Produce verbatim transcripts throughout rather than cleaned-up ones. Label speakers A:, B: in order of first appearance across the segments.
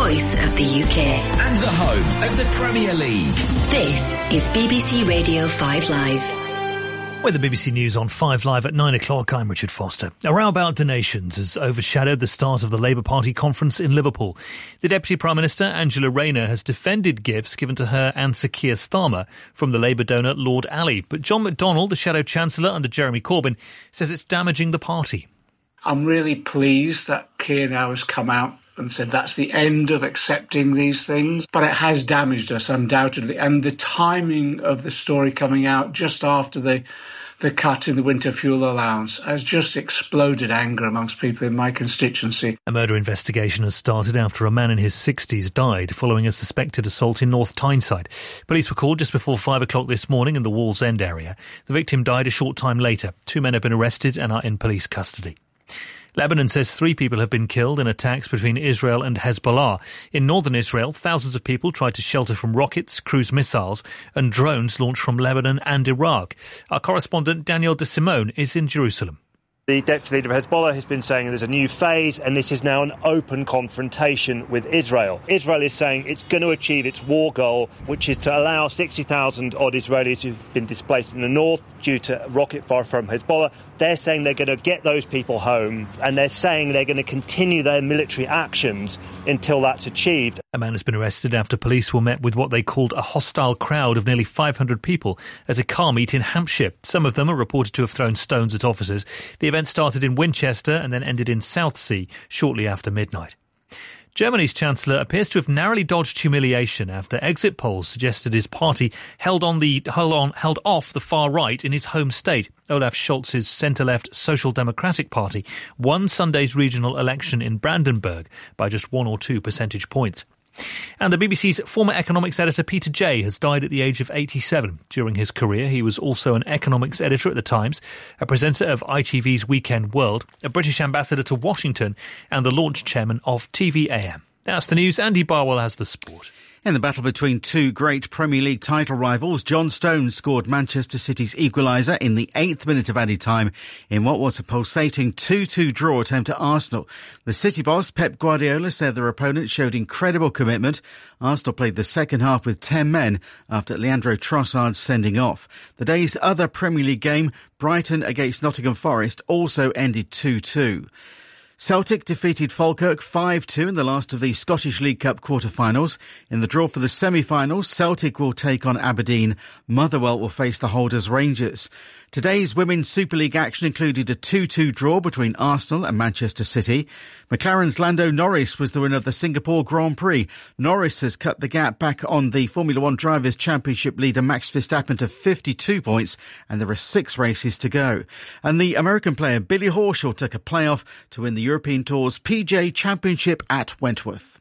A: voice of the U K.
B: And the home of the Premier League.
A: This is B B C Radio five Live.
C: With the B B C News on five Live at nine o'clock, I'm Richard Foster. A row about donations has overshadowed the start of the Labour Party conference in Liverpool. The Deputy Prime Minister, Angela Rayner, has defended gifts given to her and Sir Keir Starmer from the Labour donor Lord Ali. But John McDonnell, the Shadow Chancellor under Jeremy Corbyn, says it's damaging the party.
D: I'm really pleased that Keir now has come out and said that's the end of accepting these things. But it has damaged us, undoubtedly. And the timing of the story coming out just after the the cut in the winter fuel allowance has just exploded anger amongst people in my constituency.
C: A murder investigation has started after a man in his sixties died following a suspected assault in North Tyneside. Police were called just before five o'clock this morning in the Wallsend area. The victim died a short time later. Two men have been arrested and are in police custody. Lebanon says three people have been killed in attacks between Israel and Hezbollah. In northern Israel, thousands of people tried to shelter from rockets, cruise missiles and drones launched from Lebanon and Iraq. Our correspondent Daniel De Simone is in Jerusalem.
E: The deputy leader of Hezbollah has been saying there's a new phase and this is now an open confrontation with Israel. Israel is saying it's going to achieve its war goal, which is to allow sixty thousand odd Israelis who've been displaced in the north due to rocket fire from Hezbollah. They're saying they're going to get those people home and they're saying they're going to continue their military actions until that's achieved.
C: A man has been arrested after police were met with what they called a hostile crowd of nearly five hundred people at a car meet in Hampshire. Some of them are reported to have thrown stones at officers. The event started in Winchester and then ended in Southsea shortly after midnight. Germany's Chancellor appears to have narrowly dodged humiliation after exit polls suggested his party held on the held on held off the far right in his home state. Olaf Scholz's centre-left Social Democratic Party won Sunday's regional election in Brandenburg by just one or two percentage points. And the B B C's former economics editor Peter Jay has died at the age of eighty-seven. During his career, he was also an economics editor at The Times, a presenter of I T V's Weekend World, a British ambassador to Washington, and the launch chairman of T V A M. That's the news. Andy Barwell has the sport.
F: In the battle between two great Premier League title rivals, John Stones scored Manchester City's equaliser in the eighth minute of added time in what was a pulsating two two draw attempt at Arsenal. The City boss, Pep Guardiola, said their opponent showed incredible commitment. Arsenal played the second half with ten men after Leandro Trossard's sending off. The day's other Premier League game, Brighton against Nottingham Forest, also ended two two. Celtic defeated Falkirk five two in the last of the Scottish League Cup quarter-finals. In the draw for the semi-finals, Celtic will take on Aberdeen. Motherwell will face the holders Rangers. Today's Women's Super League action included a two two draw between Arsenal and Manchester City. McLaren's Lando Norris was the winner of the Singapore Grand Prix. Norris has cut the gap back on the Formula One Drivers' Championship leader Max Verstappen to fifty-two points, and there are six races to go. And the American player Billy Horschel took a playoff to win the European Tour's P G A Championship at Wentworth.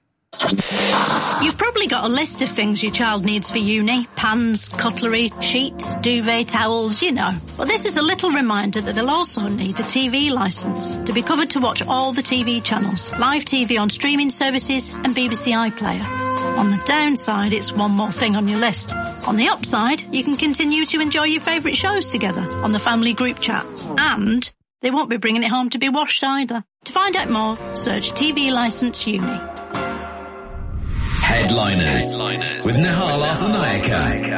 G: You've probably got a list of things your child needs for uni. Pans, cutlery, sheets, duvet, towels, you know. Well, this is a little reminder that they'll also need a T V licence to be covered to watch all the T V channels, live T V on streaming services and B B C iPlayer. On the downside, it's one more thing on your list. On the upside, you can continue to enjoy your favourite shows together on the family group chat. And they won't be bringing it home to be washed either. To find out more, search T V Licence Uni.
B: Headliners, Headliners with Nihal Arthur-Nayaka.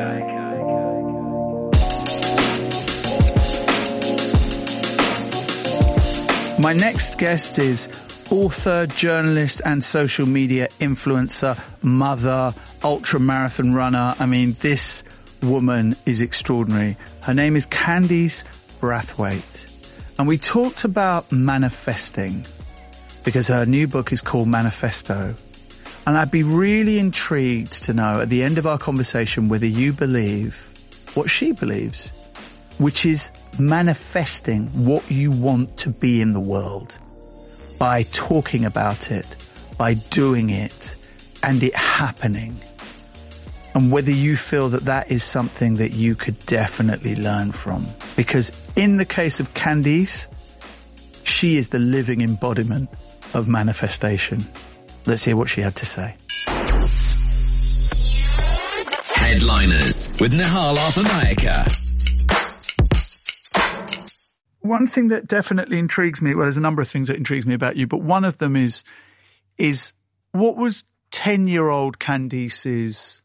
H: My next guest is author, journalist and social media influencer, mother, ultra-marathon runner. I mean, this woman is extraordinary. Her name is Candice Brathwaite. And we talked about manifesting because her new book is called Manifesto. And I'd be really intrigued to know at the end of our conversation whether you believe what she believes, which is manifesting what you want to be in the world by talking about it, by doing it, and it happening. And whether you feel that that is something that you could definitely learn from. Because in the case of Candice, she is the living embodiment of manifestation. Let's hear what she had to say.
B: Headliners with Nihal Arthur-Nayaka.
H: One thing that definitely intrigues me, well, there's a number of things that intrigues me about you, but one of them is, is what was ten-year-old Candice's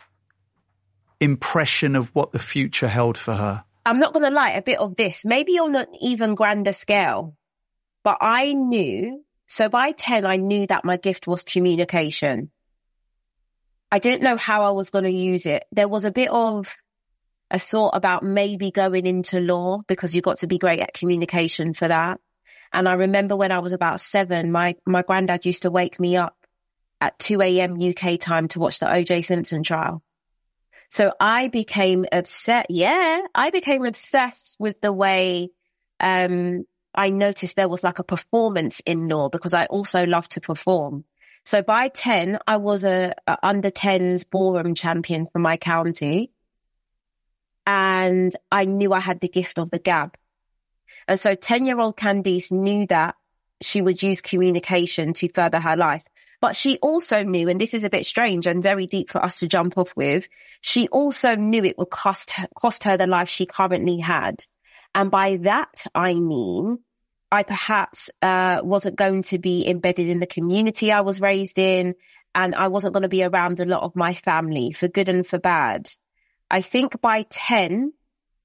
H: impression of what the future held for her?
I: I'm not going to lie, a bit of this, maybe on an even grander scale, but I knew, so by ten, I knew that my gift was communication. I didn't know how I was going to use it. There was a bit of a thought about maybe going into law because you've got to be great at communication for that. And I remember when I was about seven, my, my granddad used to wake me up at two a.m. U K time to watch the O J Simpson trial. So I became obsessed. Yeah, I became obsessed with the way um, I noticed there was like a performance in law because I also love to perform. So by ten, I was a, a under tens ballroom champion for my county. And I knew I had the gift of the gab. And so ten-year-old Candice knew that she would use communication to further her life. But she also knew, and this is a bit strange and very deep for us to jump off with, she also knew it would cost her, cost her the life she currently had. And by that, I mean, I perhaps uh, wasn't going to be embedded in the community I was raised in, and I wasn't going to be around a lot of my family, for good and for bad. I think by ten,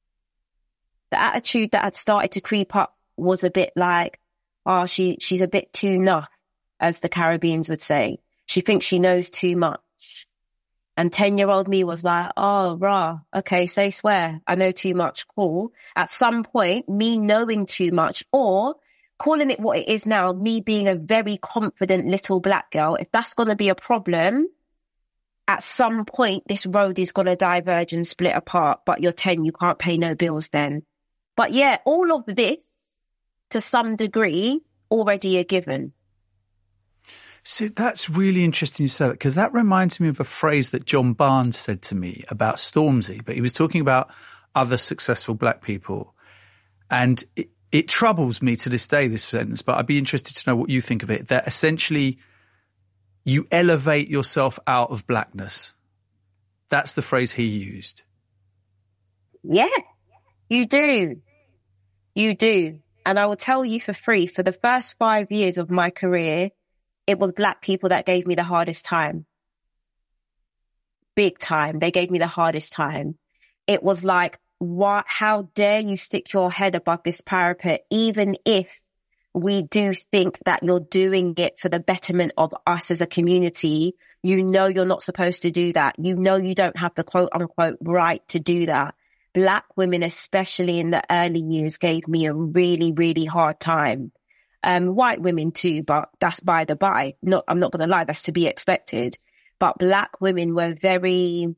I: the attitude that had started to creep up was a bit like, oh, she, she's a bit too nuff, as the Caribbeans would say. She thinks she knows too much. And ten-year-old me was like, oh, rah, okay, say swear. I know too much, cool. At some point, me knowing too much, or calling it what it is now, me being a very confident little black girl, if that's going to be a problem, at some point, this road is going to diverge and split apart. But you're ten, you can't pay no bills then. But yeah, all of this, to some degree, already a given.
H: So that's really interesting you say that, because that reminds me of a phrase that John Barnes said to me about Stormzy, but he was talking about other successful black people. And it, it troubles me to this day, this sentence, but I'd be interested to know what you think of it, that essentially you elevate yourself out of blackness. That's the phrase he used.
I: Yeah, you do. You do. And I will tell you for free, for the first five years of my career, it was black people that gave me the hardest time. Big time. They gave me the hardest time. It was like, what, how dare you stick your head above this parapet, even if we do think that you're doing it for the betterment of us as a community. You know you're not supposed to do that. You know you don't have the quote unquote right to do that. Black women, especially in the early years, gave me a really, really hard time. Um, white women too, but that's by the by. Not, I'm not going to lie, that's to be expected. But black women were very,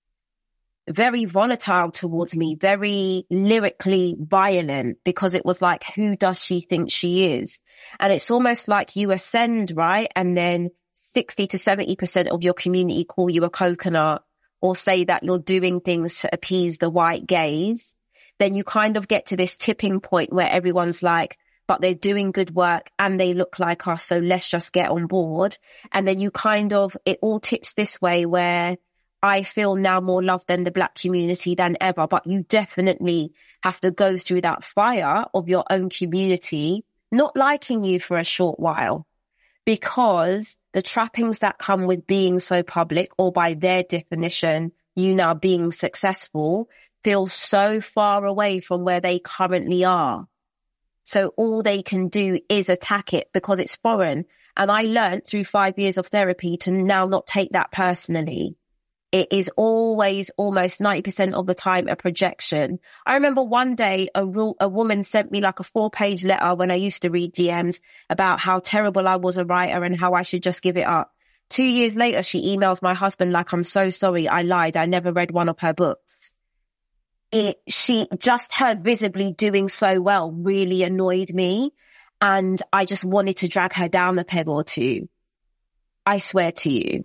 I: very volatile towards me, very lyrically violent, because it was like, who does she think she is? And it's almost like you ascend, right? And then sixty to seventy percent of your community call you a coconut or say that you're doing things to appease the white gaze. Then you kind of get to this tipping point where everyone's like, but they're doing good work and they look like us, so let's just get on board. And then you kind of, it all tips this way where I feel now more loved than the black community than ever, but you definitely have to go through that fire of your own community not liking you for a short while, because the trappings that come with being so public, or by their definition, you now being successful, feel so far away from where they currently are. So all they can do is attack it because it's foreign. And I learned through five years of therapy to now not take that personally. It is always almost ninety percent of the time a projection. I remember one day a, ro- a woman sent me like a four page letter when I used to read D Ms about how terrible I was a writer and how I should just give it up. Two years later, she emails my husband like, I'm so sorry, I lied. I never read one of her books. It, she, just her visibly doing so well really annoyed me. And I just wanted to drag her down a peg or two. I swear to you.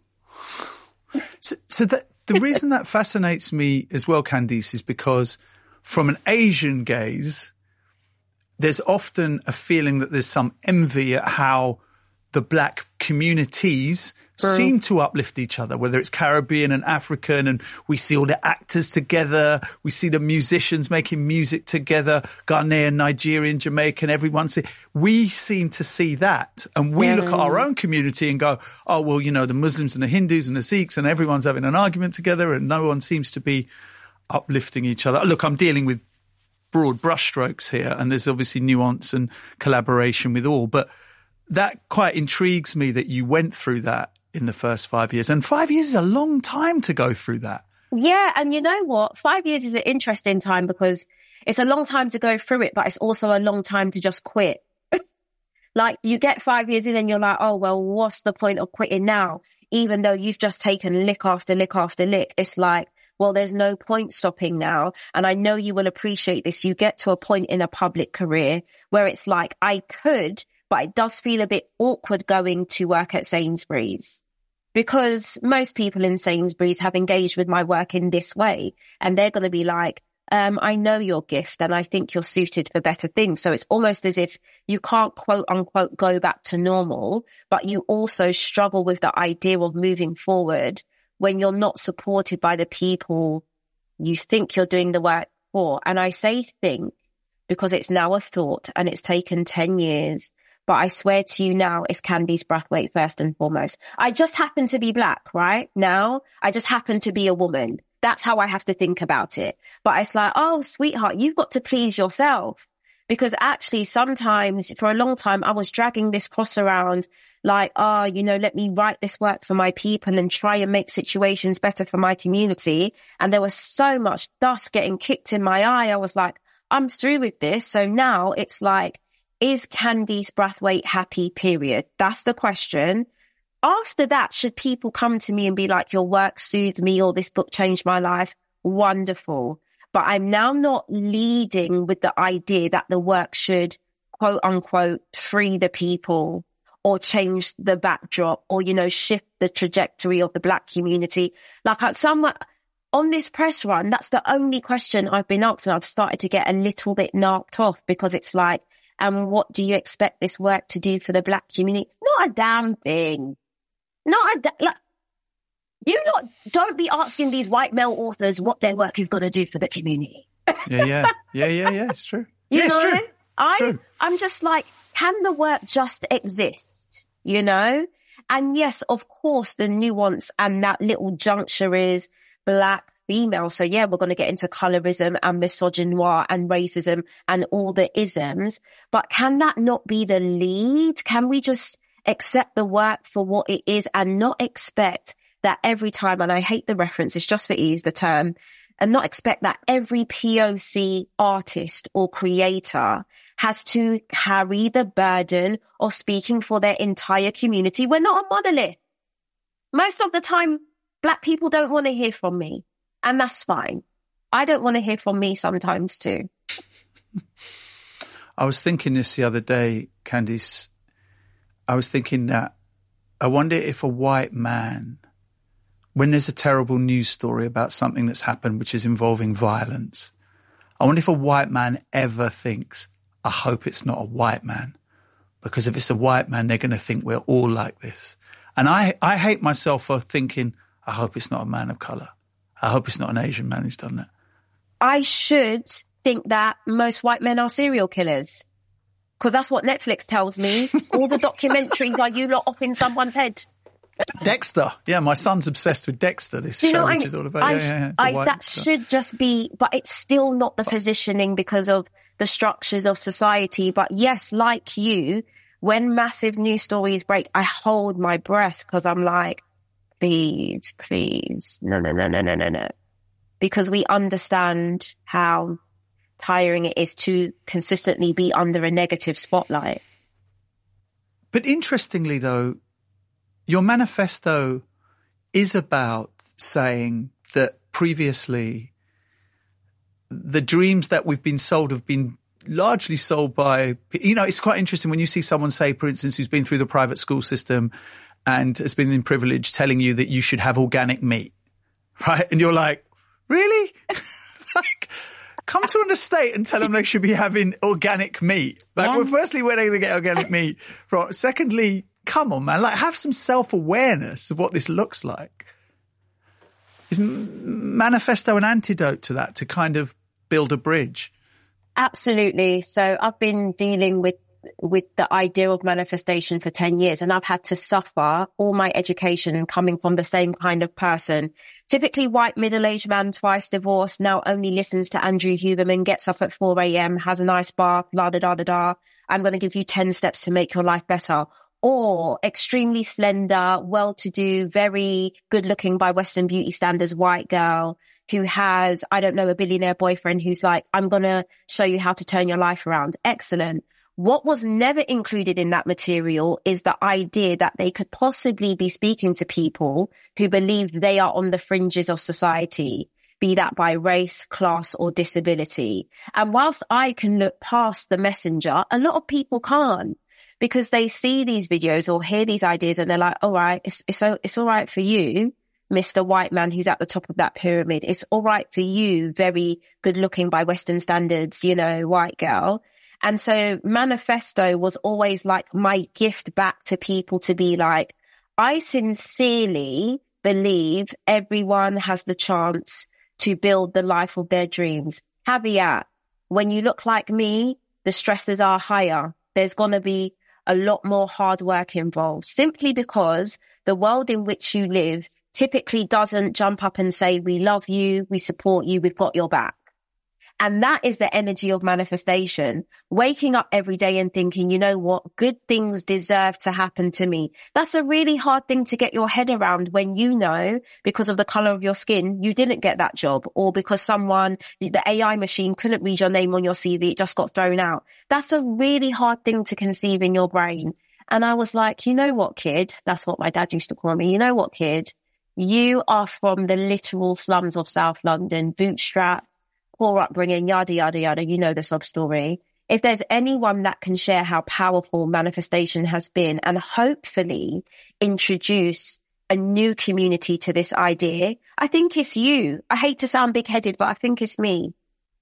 H: So, so that, the reason that fascinates me as well, Candice, is because from an Asian gaze, there's often a feeling that there's some envy at how the black communities seem to uplift each other, whether it's Caribbean and African, and we see all the actors together, we see the musicians making music together, Ghanaian, Nigerian, Jamaican, everyone. See, we seem to see that, and we yeah. look at our own community and go, oh, well, you know, the Muslims and the Hindus and the Sikhs, and everyone's having an argument together, and no one seems to be uplifting each other. Look, I'm dealing with broad brushstrokes here, and there's obviously nuance and collaboration with all, but that quite intrigues me that you went through that in the first five years. And five years is a long time to go through that.
I: Yeah. And you know what? Five years is an interesting time because it's a long time to go through it, but it's also a long time to just quit. Like you get five years in and you're like, oh, well, what's the point of quitting now? Even though you've just taken lick after lick after lick. It's like, well, there's no point stopping now. And I know you will appreciate this. You get to a point in a public career where it's like, I could, but it does feel a bit awkward going to work at Sainsbury's because most people in Sainsbury's have engaged with my work in this way. And they're going to be like, um, I know your gift and I think you're suited for better things. So it's almost as if you can't quote unquote go back to normal, but you also struggle with the idea of moving forward when you're not supported by the people you think you're doing the work for. And I say think because it's now a thought and it's taken ten years. But I swear to you now, it's Candice Brathwaite first and foremost. I just happen to be black, right? Now, I just happen to be a woman. That's how I have to think about it. But it's like, oh, sweetheart, you've got to please yourself. Because actually, sometimes, for a long time, I was dragging this cross around like, oh, you know, let me write this work for my people and try and make situations better for my community. And there was so much dust getting kicked in my eye. I was like, I'm through with this. So now it's like, is Candice Brathwaite happy, period? That's the question. After that, should people come to me and be like, your work soothed me or this book changed my life? Wonderful. But I'm now not leading with the idea that the work should, quote unquote, free the people or change the backdrop or, you know, shift the trajectory of the black community. Like at some, on this press run, that's the only question I've been asked, and I've started to get a little bit knocked off because it's like, and what do you expect this work to do for the black community? Not a damn thing. Not a da- like, you not don't be asking these white male authors what their work is going to do for the community.
H: yeah, yeah, yeah, yeah, yeah. It's true.
I: You
H: yeah,
I: know,
H: it's true. It's
I: I,
H: true.
I: I'm just like, can the work just exist? You know? And yes, of course, the nuance and that little juncture is black, female. So yeah, we're going to get into colorism and misogynoir and racism and all the isms. But can that not be the lead? Can we just accept the work for what it is and not expect that every time, and I hate the reference, it's just for ease, the term, and not expect that every P O C artist or creator has to carry the burden of speaking for their entire community. We're not a monolith. Most of the time, black people don't want to hear from me. And that's fine. I don't want to hear from me sometimes too.
H: I was thinking this the other day, Candice. I was thinking that I wonder if a white man, when there's a terrible news story about something that's happened which is involving violence, I wonder if a white man ever thinks, I hope it's not a white man. Because if it's a white man, they're going to think we're all like this. And I, I hate myself for thinking, I hope it's not a man of colour. I hope it's not an Asian man who's done that.
I: I should think that most white men are serial killers. Because that's what Netflix tells me. All the documentaries are you lot off in someone's head.
H: Dexter. Yeah, my son's obsessed with Dexter, this
I: Do you
H: show,
I: know what
H: which
I: I mean?
H: is all about...
I: I,
H: yeah, yeah, yeah,
I: I,
H: white,
I: that
H: so.
I: should just be... But it's still not the positioning because of the structures of society. But yes, like you, when massive news stories break, I hold my breath because I'm like, please, please, no, no, no, no, no, no, no. Because we understand how tiring it is to consistently be under a negative spotlight.
H: But interestingly, though, your manifesto is about saying that previously the dreams that we've been sold have been largely sold by, you know, it's quite interesting when you see someone say, for instance, who's been through the private school system and has been in privilege telling you that you should have organic meat, right? And you're like, really? Like, come to an estate and tell them they should be having organic meat. Like,
I: yeah.
H: well, firstly, where are they going to get organic meat from? Secondly, come on, man, like have some self-awareness of what this looks like. Is Manifesto an antidote to that, to kind of build a bridge?
I: Absolutely. So I've been dealing with with the idea of manifestation for ten years, and I've had to suffer all my education coming from the same kind of person. Typically white middle-aged man, twice divorced, now only listens to Andrew Huberman, gets up at four a.m., has a nice bath, la da da da da. I'm going to give you ten steps to make your life better. Or extremely slender, well-to-do, very good-looking by Western beauty standards white girl who has, I don't know, a billionaire boyfriend who's like, I'm going to show you how to turn your life around. Excellent. What was never included in that material is the idea that they could possibly be speaking to people who believe they are on the fringes of society, be that by race, class, or disability. And whilst I can look past the messenger, a lot of people can't, because they see these videos or hear these ideas and they're like, all right, it's, it's, it's all right for you, Mister White man who's at the top of that pyramid. It's all right for you, very good looking by Western standards, you know, white girl. And so Manifesto was always like my gift back to people to be like, I sincerely believe everyone has the chance to build the life of their dreams. Caveat, when you look like me, the stresses are higher. There's going to be a lot more hard work involved, simply because the world in which you live typically doesn't jump up and say, we love you, we support you, we've got your back. And that is the energy of manifestation. Waking up every day and thinking, you know what, good things deserve to happen to me. That's a really hard thing to get your head around when you know, because of the color of your skin, you didn't get that job, or because someone, the A I machine couldn't read your name on your C V, it just got thrown out. That's a really hard thing to conceive in your brain. And I was like, you know what, kid? That's what my dad used to call me. You know what, kid? You are from the literal slums of South London, bootstrap, poor upbringing, yada, yada, yada. You know the sub story. If there's anyone that can share how powerful manifestation has been and hopefully introduce a new community to this idea, I think it's you. I hate to sound big-headed, but I think it's me.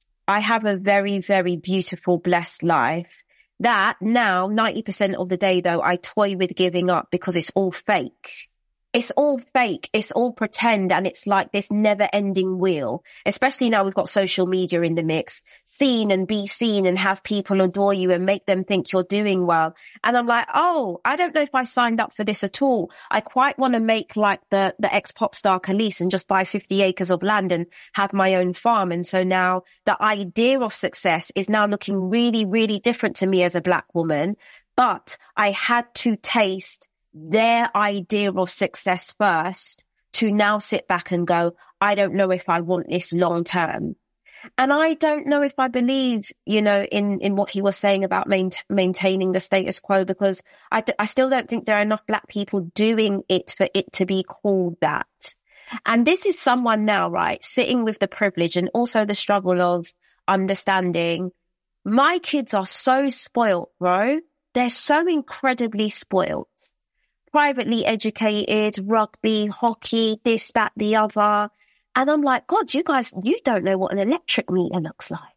I: I have a very, very beautiful, blessed life that now ninety percent of the day, though, I toy with giving up because it's all fake. It's all fake. It's all pretend. And it's like this never ending wheel, especially now we've got social media in the mix, seen and be seen and have people adore you and make them think you're doing well. And I'm like, oh, I don't know if I signed up for this at all. I quite want to make like the, the ex-pop star Khalees and just buy fifty acres of land and have my own farm. And so now the idea of success is now looking really, really different to me as a black woman. But I had to taste their idea of success first to now sit back and go, I don't know if I want this long term. And I don't know if I believe, you know, in, in what he was saying about main, maintaining the status quo, because I, I still don't think there are enough black people doing it for it to be called that. And this is someone now, right, sitting with the privilege and also the struggle of understanding my kids are so spoilt, bro. They're so incredibly spoilt. Privately educated, rugby, hockey, this, that, the other. And I'm like, God, you guys, you don't know what an electric meter looks like.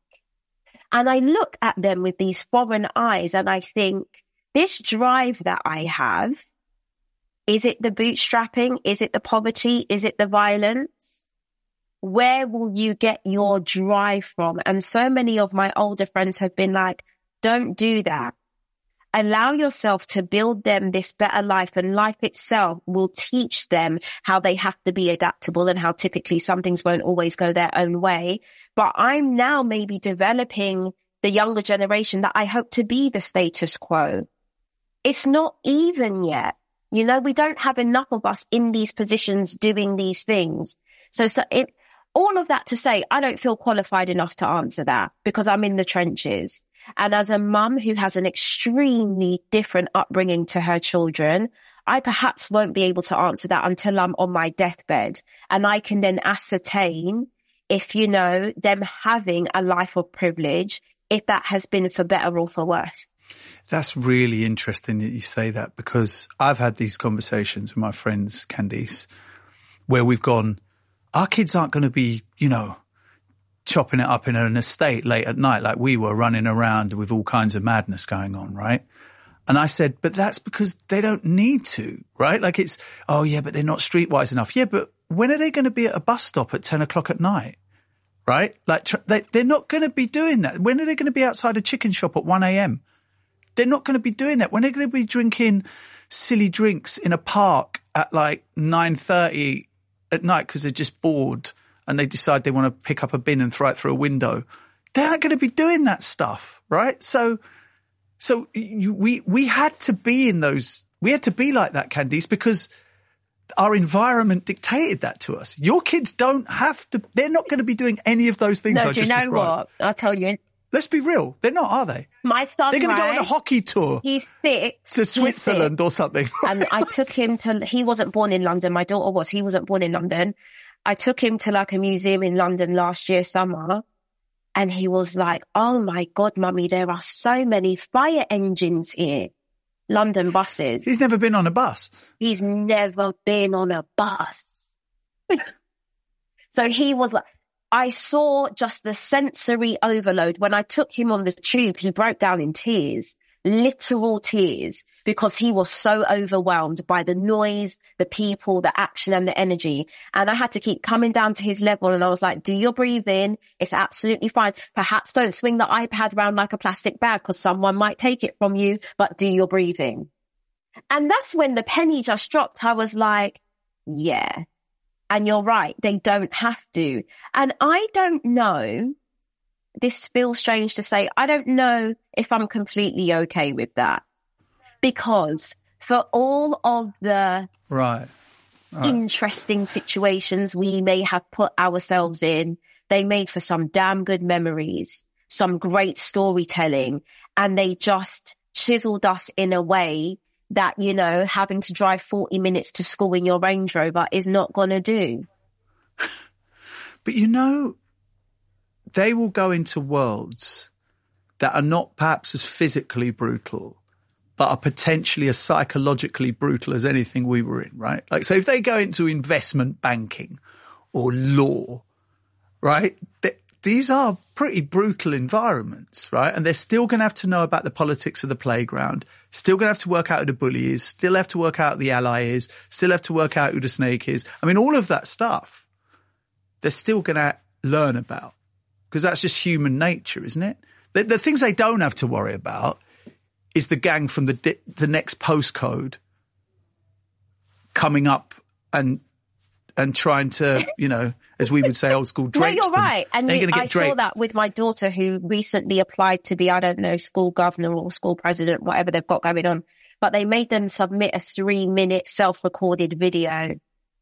I: And I look at them with these foreign eyes and I think, this drive that I have, is it the bootstrapping? Is it the poverty? Is it the violence? Where will you get your drive from? And so many of my older friends have been like, don't do that. Allow yourself to build them this better life, and life itself will teach them how they have to be adaptable and how typically some things won't always go their own way. But I'm now maybe developing the younger generation that I hope to be the status quo. It's not even yet. You know, we don't have enough of us in these positions doing these things. So, so it, all of that to say, I don't feel qualified enough to answer that because I'm in the trenches. And as a mum who has an extremely different upbringing to her children, I perhaps won't be able to answer that until I'm on my deathbed. And I can then ascertain if, you know, them having a life of privilege, if that has been for better or for worse.
H: That's really interesting that you say that, because I've had these conversations with my friends, Candice, where we've gone, our kids aren't going to be, you know, chopping it up in an estate late at night like we were, running around with all kinds of madness going on, right? And I said, but that's because they don't need to, right? Like it's, oh yeah, but they're not streetwise enough. Yeah, but when are they going to be at a bus stop at ten o'clock at night? Right? Like tr- they, they're not going to be doing that. When are they going to be outside a chicken shop at one a.m.? They're not going to be doing that. When are they going to be drinking silly drinks in a park at like nine thirty at night because they're just bored and they decide they want to pick up a bin and throw it through a window? They aren't going to be doing that stuff, right? So, so you, we, we had to be in those, we had to be like that, Candice, because our environment dictated that to us. Your kids don't have to, they're not going to be doing any of those things
I: no,
H: I
I: do you
H: just
I: know
H: described.
I: what? I'll tell you.
H: Let's be real. They're not, are they?
I: My son,
H: they're going
I: right,
H: to go on a hockey tour.
I: He's six.
H: To Switzerland
I: six,
H: or something.
I: And I took him to, he wasn't born in London. My daughter was. He wasn't born in London. I took him to like a museum in London last year summer. And he was like, oh my God, mummy, there are so many fire engines here. London buses.
H: He's never been on a bus.
I: He's never been on a bus. So he was like, I saw just the sensory overload. When I took him on the tube, he broke down in tears, literal tears, because he was so overwhelmed by the noise, the people, the action and the energy. And I had to keep coming down to his level. And I was like, do your breathing. It's absolutely fine. Perhaps don't swing the iPad around like a plastic bag because someone might take it from you, but do your breathing. And that's when the penny just dropped. I was like, yeah. And you're right. They don't have to. And I don't know. This feels strange to say. I don't know if I'm completely okay with that. Because for all of the
H: right. Right.
I: interesting situations we may have put ourselves in, they made for some damn good memories, some great storytelling, and they just chiseled us in a way that, you know, having to drive forty minutes to school in your Range Rover is not going to do.
H: But, you know, they will go into worlds that are not perhaps as physically brutal, but are potentially as psychologically brutal as anything we were in, right? Like, so if they go into investment banking or law, right, they, these are pretty brutal environments, right? And they're still going to have to know about the politics of the playground, still going to have to work out who the bully is, still have to work out who the ally is, still have to work out who the snake is. I mean, all of that stuff, they're still going to learn about because that's just human nature, isn't it? The, the things they don't have to worry about is the gang from the di- the next postcode coming up and and trying to, you know, as we would say, old school, drapes.
I: No, you're
H: them.
I: right. And you, I saw that with my daughter who recently applied to be, I don't know, school governor or school president, whatever they've got going on. But they made them submit a three minute self-recorded video.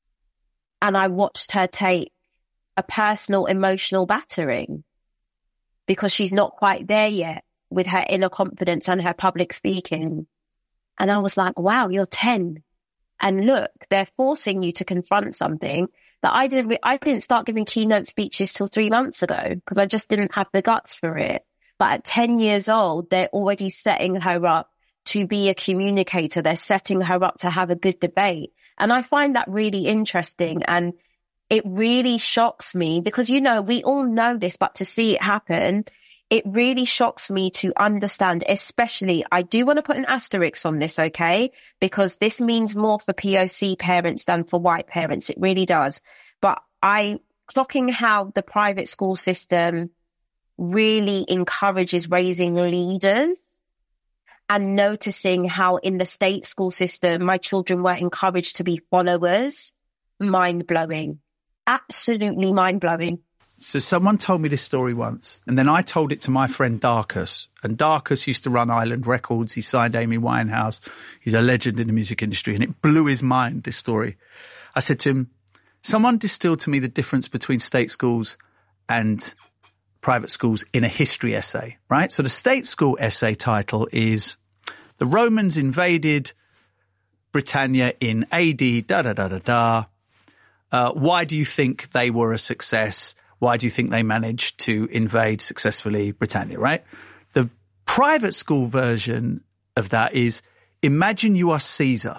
I: And I watched her take a personal emotional battering because she's not quite there yet with her inner confidence and her public speaking. And I was like, wow, you're ten. And look, they're forcing you to confront something that I didn't, re- I didn't start giving keynote speeches till three months ago because I just didn't have the guts for it. But at ten years old, they're already setting her up to be a communicator. They're setting her up to have a good debate. And I find that really interesting. And it really shocks me because, you know, we all know this, but to see it happen, it really shocks me to understand, especially, I do want to put an asterisk on this, okay? Because this means more for P O C parents than for white parents. It really does. But I, clocking how the private school system really encourages raising leaders and noticing how in the state school system, my children were encouraged to be followers, mind-blowing. Absolutely mind-blowing.
H: So someone told me this story once, and then I told it to my friend Darkus. And Darkus used to run Island Records. He signed Amy Winehouse. He's a legend in the music industry, and it blew his mind, this story. I said to him, someone distilled to me the difference between state schools and private schools in a history essay, right? So the state school essay title is The Romans Invaded Britannia in A D da-da-da-da-da. Uh, why do you think they were a success? Why do you think they managed to invade successfully Britannia, right? The private school version of that is, imagine you are Caesar.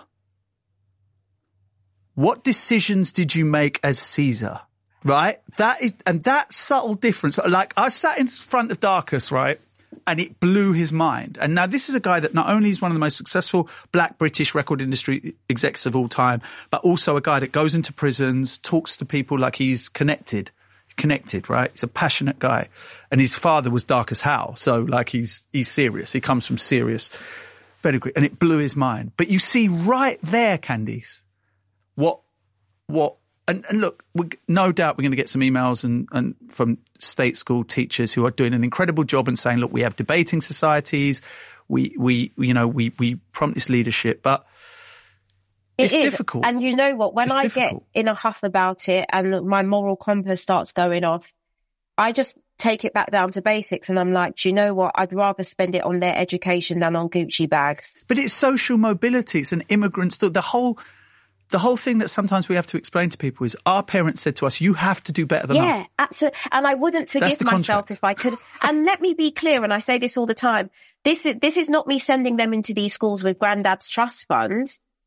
H: What decisions did you make as Caesar, right? That is, and that subtle difference, like I sat in front of Darkus, right? And it blew his mind. And now this is a guy that not only is one of the most successful black British record industry execs of all time, but also a guy that goes into prisons, talks to people like he's connected. Connected, right? He's a passionate guy. And his father was dark as hell. So like he's, he's serious. He comes from serious pedigree. And it blew his mind. But you see right there, Candice, what, what, and, and look, we, no doubt we're going to get some emails and, and from state school teachers who are doing an incredible job and saying, look, we have debating societies. We, we, you know, we, we prompt this leadership, but it's
I: It is.
H: difficult.
I: And you know what? When
H: It's
I: I
H: difficult.
I: get in a huff about it and my moral compass starts going off, I just take it back down to basics and I'm like, do you know what? I'd rather spend it on their education than on Gucci bags.
H: But it's social mobility. It's an immigrant story. The whole, the whole thing that sometimes we have to explain to people is our parents said to us, you have to do better than
I: Yeah,
H: us.
I: absolutely. And I wouldn't
H: That's
I: forgive
H: the
I: myself
H: contract.
I: if I could. And let me be clear, and I say this all the time. This is, this is not me sending them into these schools with granddad's trust fund.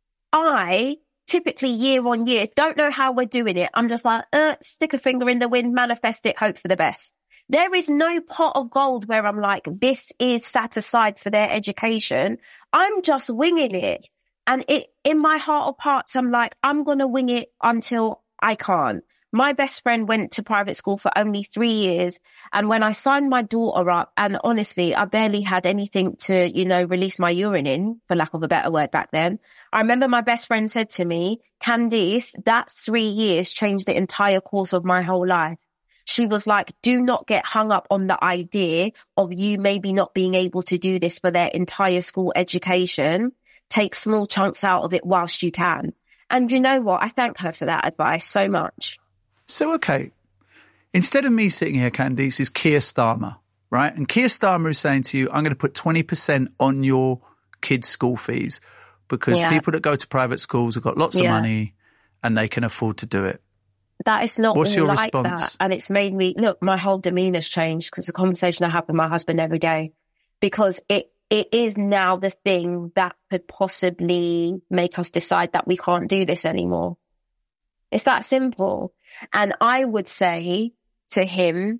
I: I typically year on year don't know how we're doing it. I'm just like, uh, stick a finger in the wind, manifest it, hope for the best. There is no pot of gold where I'm like, this is set aside for their education. I'm just winging it. And it, in my heart of hearts, I'm like, I'm going to wing it until I can't. My best friend went to private school for only three years. And when I signed my daughter up, and honestly, I barely had anything to, you know, release my urine in, for lack of a better word back then. I remember my best friend said to me, Candice, that three years changed the entire course of my whole life. She was like, do not get hung up on the idea of you maybe not being able to do this for their entire school education. Take small chunks out of it whilst you can. And you know what? I thank her for that advice so much.
H: So, okay, instead of me sitting here, Candice, is Keir Starmer, right? And Keir Starmer is saying to you, I'm going to put twenty percent on your kids' school fees because
I: Yeah.
H: people that go to private schools have got lots of
I: Yeah.
H: money and they can afford to do it.
I: That is not
H: What's
I: all
H: your
I: like
H: response?
I: that. And it's made me, look, my whole demeanor's changed because the conversation I have with my husband every day, because it, it is now the thing that could possibly make us decide that we can't do this anymore. It's that simple. And I would say to him,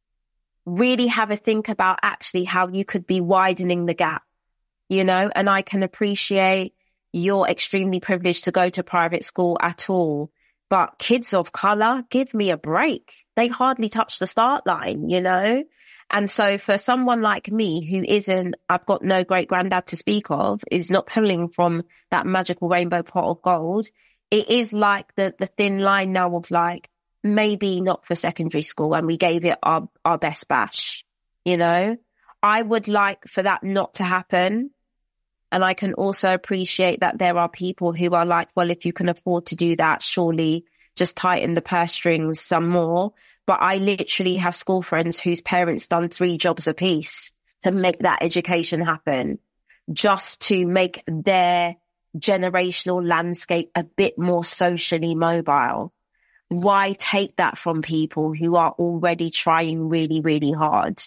I: really have a think about actually how you could be widening the gap, you know, and I can appreciate you're extremely privileged to go to private school at all. But kids of colour, give me a break. They hardly touch the start line, you know? And so for someone like me who isn't, I've got no great granddad to speak of, is not pulling from that magical rainbow pot of gold, it is like the, the thin line now of like, maybe not for secondary school, and we gave it our, our best bash, you know? I would like for that not to happen. And I can also appreciate that there are people who are like, well, if you can afford to do that, surely just tighten the purse strings some more. But I literally have school friends whose parents done three jobs apiece to make that education happen, just to make their generational landscape a bit more socially mobile. Why take that from people who are already trying really, really hard?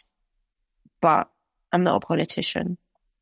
I: But I'm not a politician.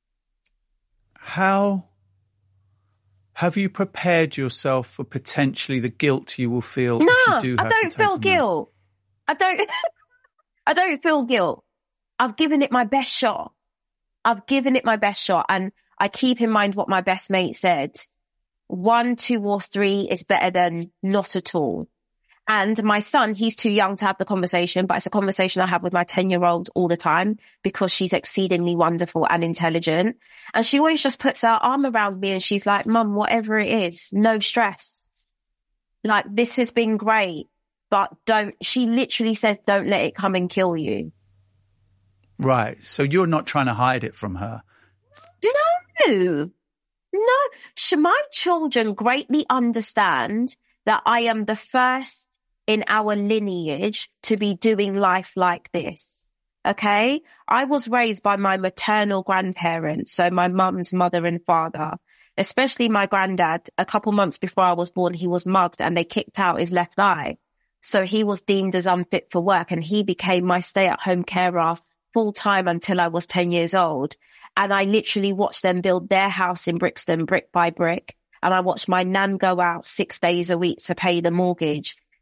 H: How have you prepared yourself for potentially the guilt you will feel
I: No,
H: if you do have
I: I
H: to
I: don't
H: take
I: feel
H: them out?
I: guilt. I don't, I don't feel guilt. I've given it my best shot. I've given it my best shot. And I keep in mind what my best mate said. One, two or three is better than not at all. And my son, he's too young to have the conversation, but it's a conversation I have with my ten-year-old all the time because she's exceedingly wonderful and intelligent. And she always just puts her arm around me and she's like, Mum, whatever it is, no stress. Like, this has been great, but don't, she literally says, don't let it come and kill you.
H: Right. So you're not trying to hide it from her.
I: No, no. Sh- My children greatly understand that I am the first in our lineage to be doing life like this. Okay? I was raised by my maternal grandparents, so my mum's mother and father, especially my granddad. A couple months before I was born, he was mugged and they kicked out his left eye. So he was deemed as unfit for work and he became my stay-at-home carer full time until I was ten years old. And I literally watched them build their house in Brixton brick by brick. And I watched my nan go out six days a week to pay the mortgage.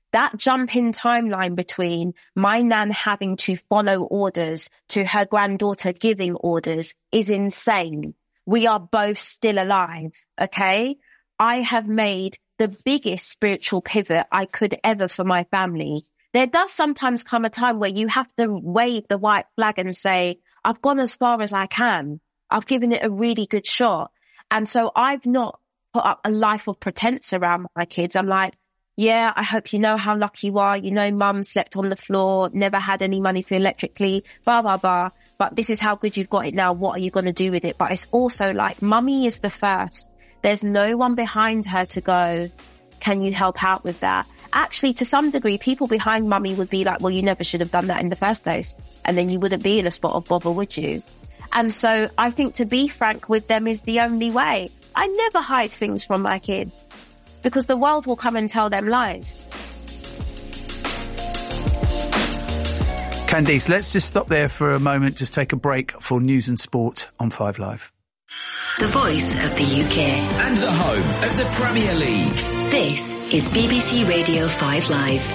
I: That jump in timeline between my nan having to follow orders to her granddaughter giving orders is insane. We are both still alive, okay? I have made the biggest spiritual pivot I could ever for my family. There does sometimes come a time where you have to wave the white flag and say, I've gone as far as I can. I've given it a really good shot. And so I've not put up a life of pretense around my kids. I'm like, yeah, I hope you know how lucky you are. You know, mum slept on the floor, never had any money for electrically, blah, blah, blah. But this is how good you've got it now. What are you going to do with it? But it's also like, mummy is the first. There's no one behind her to go, can you help out with that? Actually, to some degree, people behind mummy would be like, well, you never should have done that in the first place. And then you wouldn't be in a spot of bother, would you? And so I think to be frank with them is the only way. I never hide things from my kids because the world will come and tell them lies.
H: Candice, let's just stop there for a moment, just take a break for news and sport on Five Live.
A: The voice of the U K.
B: And the home of the Premier League.
A: This is B B C Radio five Live.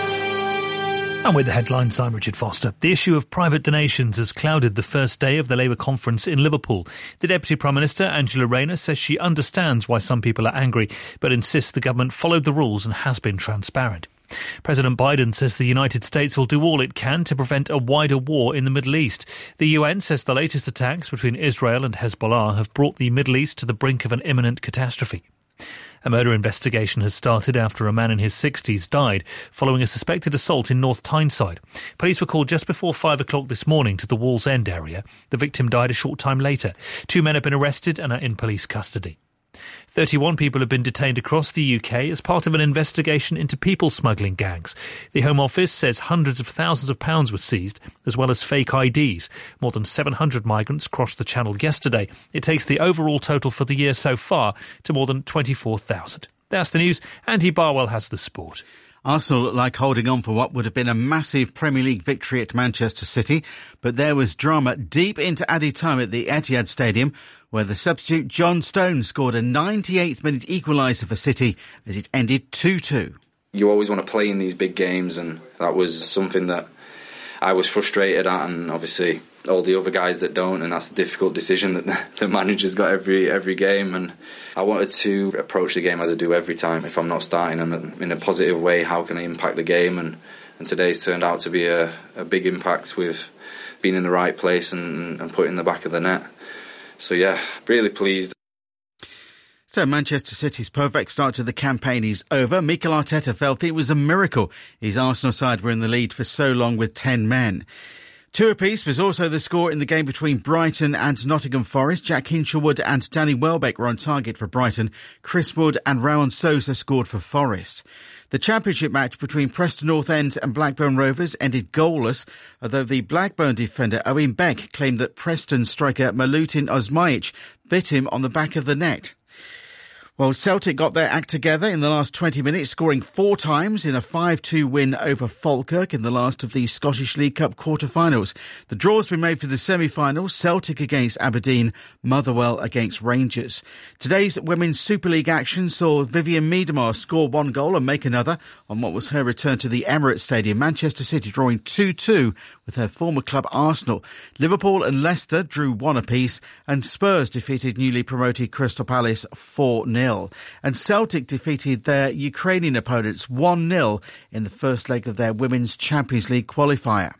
C: And with the headlines, I'm Richard Foster. The issue of private donations has clouded the first day of the Labour conference in Liverpool. The Deputy Prime Minister, Angela Rayner, says she understands why some people are angry, but insists the government followed the rules and has been transparent. President Biden says the United States will do all it can to prevent a wider war in the Middle East. The U N says the latest attacks between Israel and Hezbollah have brought the Middle East to the brink of an imminent catastrophe. A murder investigation has started after a man in his sixties died following a suspected assault in North Tyneside. Police were called just before five o'clock this morning to the Wall's End area. The victim died a short time later. Two men have been arrested and are in police custody. thirty-one people have been detained across the U K as part of an investigation into people smuggling gangs. The Home Office says hundreds of thousands of pounds were seized, as well as fake I Ds. More than seven hundred migrants crossed the Channel yesterday. It takes the overall total for the year so far to more than twenty-four thousand. That's the news. Andy Barwell has the sport.
F: Arsenal looked like holding on for what would have been a massive Premier League victory at Manchester City, but there was drama deep into added time at the Etihad Stadium, where the substitute John Stones scored a ninety-eighth minute equaliser for City as it ended two two.
J: You always want to play in these big games, and that was something that I was frustrated at, and obviously all the other guys that don't, and that's a difficult decision that the manager's got every every game. And I wanted to approach the game as I do every time. If I'm not starting and in a positive way, how can I impact the game? And, and today's turned out to be a, a big impact with being in the right place and, and putting the back of the net. So yeah, really pleased.
F: So Manchester City's perfect start to the campaign is over. Mikel Arteta felt it was a miracle his Arsenal side were in the lead for so long with ten men. Two apiece was also the score in the game between Brighton and Nottingham Forest. Jack Hinchelwood and Danny Welbeck were on target for Brighton. Chris Wood and Raul Sousa scored for Forest. The championship match between Preston North End and Blackburn Rovers ended goalless, although the Blackburn defender Owen Beck claimed that Preston striker Milutin Osmaic bit him on the back of the neck. Well, Celtic got their act together in the last twenty minutes, scoring four times in a five two win over Falkirk in the last of the Scottish League Cup quarter-finals. The draw's been made for the semi-finals, Celtic against Aberdeen, Motherwell against Rangers. Today's Women's Super League action saw Vivian Miedema score one goal and make another on what was her return to the Emirates Stadium. Manchester City drawing two two with her former club Arsenal. Liverpool and Leicester drew one apiece, and Spurs defeated newly promoted Crystal Palace four nil. And Celtic defeated their Ukrainian opponents one nil in the first leg of their Women's Champions League qualifier.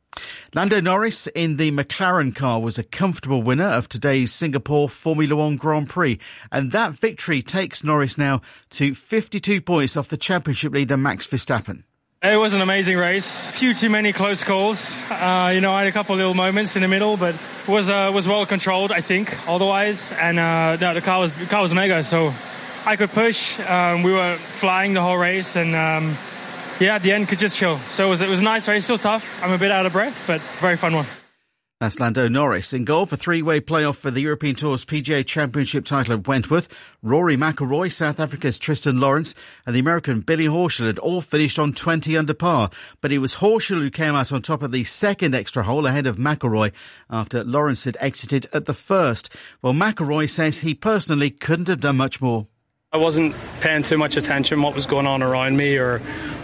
F: Lando Norris in the McLaren car was a comfortable winner of today's Singapore Formula One Grand Prix, and that victory takes Norris now to fifty-two points off the championship leader Max Verstappen.
K: It was an amazing race. A few too many close calls. Uh, you know, I had a couple of little moments in the middle, but it was uh, was well controlled, I think, otherwise. And uh, no, the car was the car was mega, so I could push. Um, we were flying the whole race, and um, yeah, at the end could just chill. So it was it was a nice race, still tough. I'm a bit out of breath, but very fun one.
F: That's Lando Norris. In goal for three-way playoff for the European Tour's P G A Championship title at Wentworth, Rory McIlroy, South Africa's Tristan Lawrence and the American Billy Horschel had all finished on twenty under par. But it was Horschel who came out on top of the second extra hole ahead of McIlroy after Lawrence had exited at the first. Well, McIlroy says he personally couldn't have done much more.
L: I wasn't paying too much attention what was going on around me or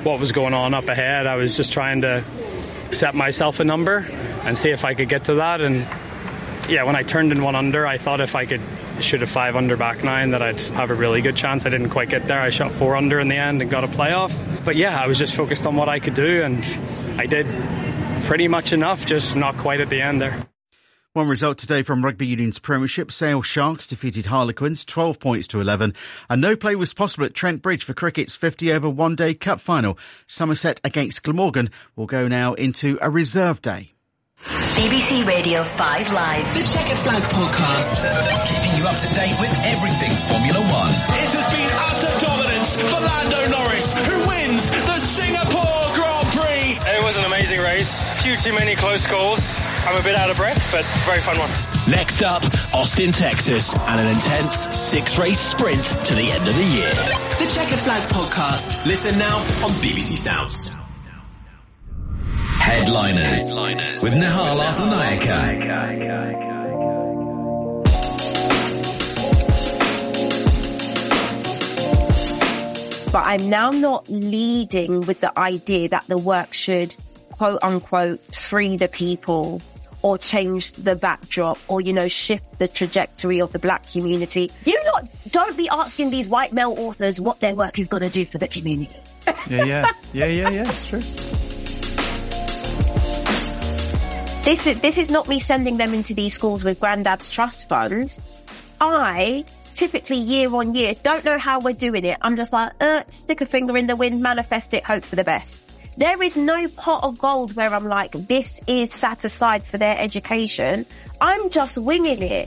K: what was going on up ahead. I was just trying to set myself a number and see if I could get to that. And yeah, when I turned in one under, I thought if I could shoot a five under back nine that I'd have a really good chance. I didn't quite get there. I shot four under in the end and got a playoff. But yeah, I was just focused on what I could do, and I did pretty much enough, just not quite at the end there.
F: One result today from Rugby Union's Premiership. Sale Sharks defeated Harlequins twelve points to eleven. And no play was possible at Trent Bridge for cricket's fifty over one day cup final. Somerset against Glamorgan will go now into a reserve day.
A: B B C Radio five Live.
B: The Checkered Flag Podcast. Keeping you up to date with everything Formula One.
L: It has been utter dominance for Lando Norris, who wins the Singapore Grand Prix.
K: It was an amazing race. A few too many close calls. I'm a bit out of breath, but very fun one.
L: Next up, Austin, Texas, and an intense six-race sprint to the end of the year.
B: The Checkered Flag Podcast. Listen now on B B C Sounds. Headliners, Headliners with Nihal Arthur-Nayaka.
I: But I'm now not leading with the idea that the work should, quote unquote, free the people or change the backdrop or, you know, shift the trajectory of the black community. You not, don't be asking these white male authors what their work is going to do for the community.
H: Yeah, yeah, yeah, yeah, yeah, it's true.
I: This is, this is not me sending them into these schools with Grandad's trust fund. I, typically year on year, don't know how we're doing it. I'm just like, uh, stick a finger in the wind, manifest it, hope for the best. There is no pot of gold where I'm like, this is set aside for their education. I'm just winging it.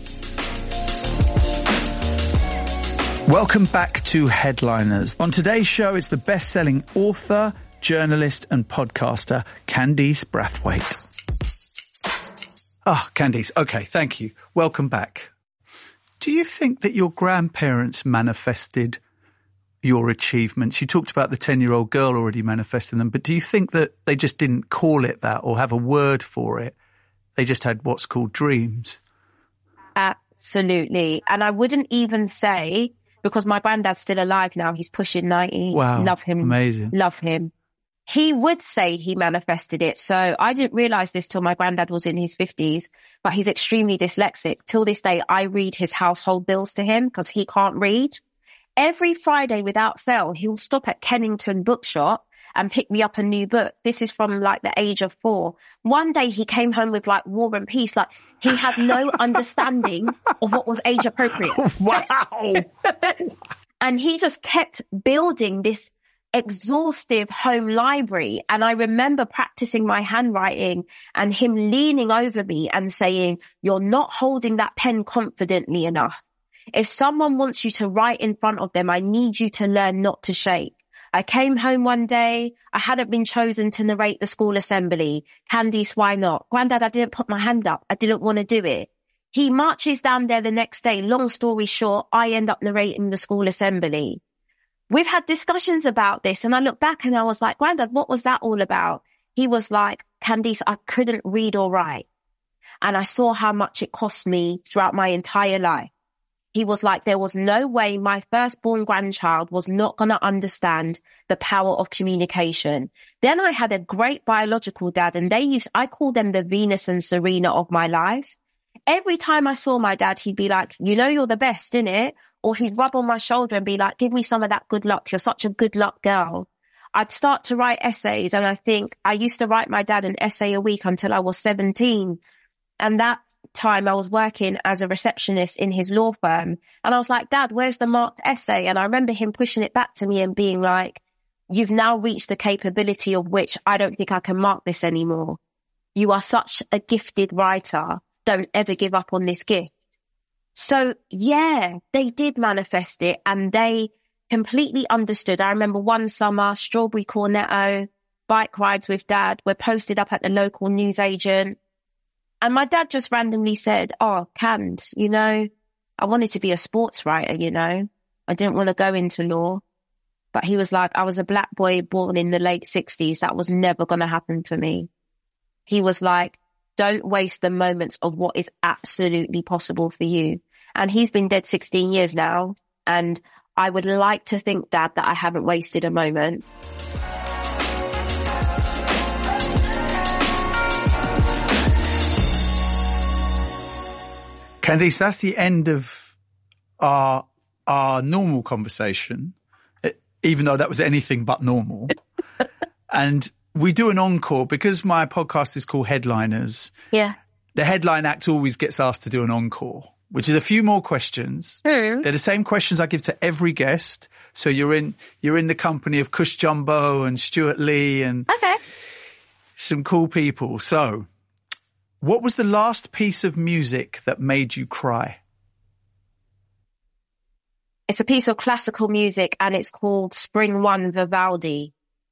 H: Welcome back to Headliners. On today's show, it's the best-selling author, journalist and podcaster, Candice Brathwaite. Ah, oh, Candice. Okay, thank you. Welcome back. Do you think that your grandparents manifested your achievements? You talked about the ten-year-old girl already manifesting them, but do you think that they just didn't call it that or have a word for it? They just had what's called dreams?
I: Absolutely. And I wouldn't even say, because my granddad's still alive now, he's pushing ninety.
H: Wow.
I: Love him.
H: Amazing.
I: Love him. He would say he manifested it. So I didn't realize this till my granddad was in his fifties, but he's extremely dyslexic. Till this day, I read his household bills to him because he can't read. Every Friday without fail, he'll stop at Kennington Bookshop and pick me up a new book. This is from like the age of four. One day he came home with like War and Peace. Like he had no understanding of what was age appropriate.
H: Wow.
I: And he just kept building this exhaustive home library. And I remember practicing my handwriting and him leaning over me and saying, you're not holding that pen confidently enough. If someone wants you to write in front of them, I need you to learn not to shake. I came home one day. I hadn't been chosen to narrate the school assembly. Candice, why not? Granddad, I didn't put my hand up. I didn't want to do it. He marches down there the next day. Long story short, I end up narrating the school assembly. We've had discussions about this and I look back and I was like, Granddad, what was that all about? He was like, Candice, I couldn't read or write. And I saw how much it cost me throughout my entire life. He was like, there was no way my firstborn grandchild was not going to understand the power of communication. Then I had a great biological dad and they used, I call them the Venus and Serena of my life. Every time I saw my dad, he'd be like, you know, you're the best, innit? Or he'd rub on my shoulder and be like, give me some of that good luck. You're such a good luck girl. I'd start to write essays. And I think I used to write my dad an essay a week until I was seventeen. And that time I was working as a receptionist in his law firm. And I was like, Dad, where's the marked essay? And I remember him pushing it back to me and being like, you've now reached the capability of which I don't think I can mark this anymore. You are such a gifted writer. Don't ever give up on this gift. So yeah, they did manifest it and they completely understood. I remember one summer, strawberry cornetto, bike rides with Dad were posted up at the local newsagent. And my dad just randomly said, oh, Cand, you know, I wanted to be a sports writer, you know, I didn't want to go into law. But he was like, I was a black boy born in the late sixties. That was never going to happen for me. He was like, don't waste the moments of what is absolutely possible for you. And he's been dead sixteen years now. And I would like to think, Dad, that I haven't wasted a moment.
H: Candice, that's the end of our our normal conversation, even though that was anything but normal. And we do an encore because my podcast is called Headliners.
I: Yeah.
H: The headline act always gets asked to do an encore, which is a few more questions.
I: Mm.
H: They're the same questions I give to every guest. So you're in you're in the company of Cush Jumbo and Stuart Lee and
I: okay.
H: some cool people. So, what was the last piece of music that made you cry?
I: It's a piece of classical music and it's called Spring One Vivaldi.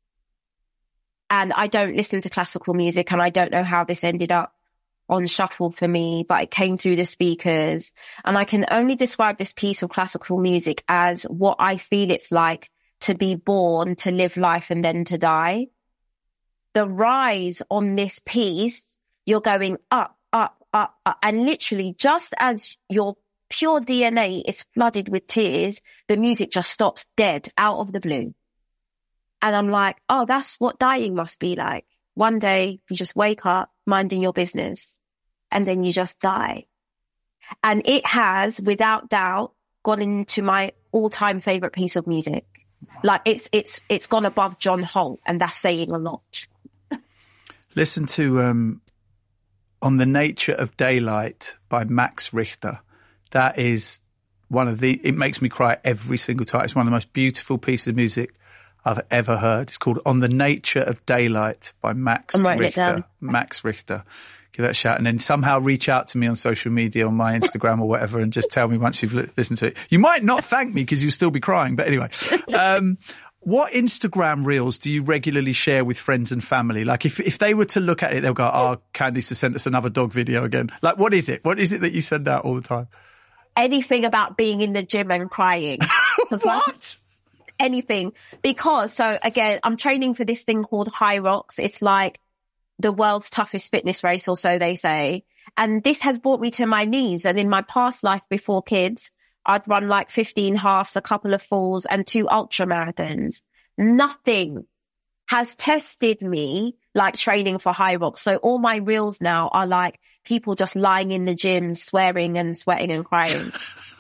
I: And I don't listen to classical music and I don't know how this ended up on shuffle for me, but it came through the speakers. And I can only describe this piece of classical music as what I feel it's like to be born, to live life and then to die. The rise on this piece, you're going up, up, up, up. And literally just as your pure D N A is flooded with tears, the music just stops dead out of the blue. And I'm like, oh, that's what dying must be like. One day you just wake up minding your business and then you just die. And it has, without doubt, gone into my all-time favorite piece of music. Like it's, it's, it's gone above John Holt, and that's saying a lot.
H: Listen to, um, On the Nature of Daylight by Max Richter. That is one of the, it makes me cry every single time. It's one of the most beautiful pieces of music I've ever heard. It's called On the Nature of Daylight by Max
I: I'm writing
H: Richter.
I: it down.
H: Max Richter. Give that a shout. And then somehow reach out to me on social media, on my Instagram or whatever, and just tell me once you've li- listened to it. You might not thank me because you'll still be crying. But anyway, um, what Instagram reels do you regularly share with friends and family? Like if, if they were to look at it, they'll go, oh, Candice has sent us another dog video again. Like, what is it? What is it that you send out all the time?
I: Anything about being in the gym and crying.
H: What?
I: Like, anything. Because, so again, I'm training for this thing called High Rocks. It's like the world's toughest fitness race, or so they say. And this has brought me to my knees. And in my past life before kids, I'd run like fifteen halves, a couple of fulls and two ultra marathons. Nothing has tested me like training for High Rocks. So all my reels now are like people just lying in the gym, swearing and sweating and crying.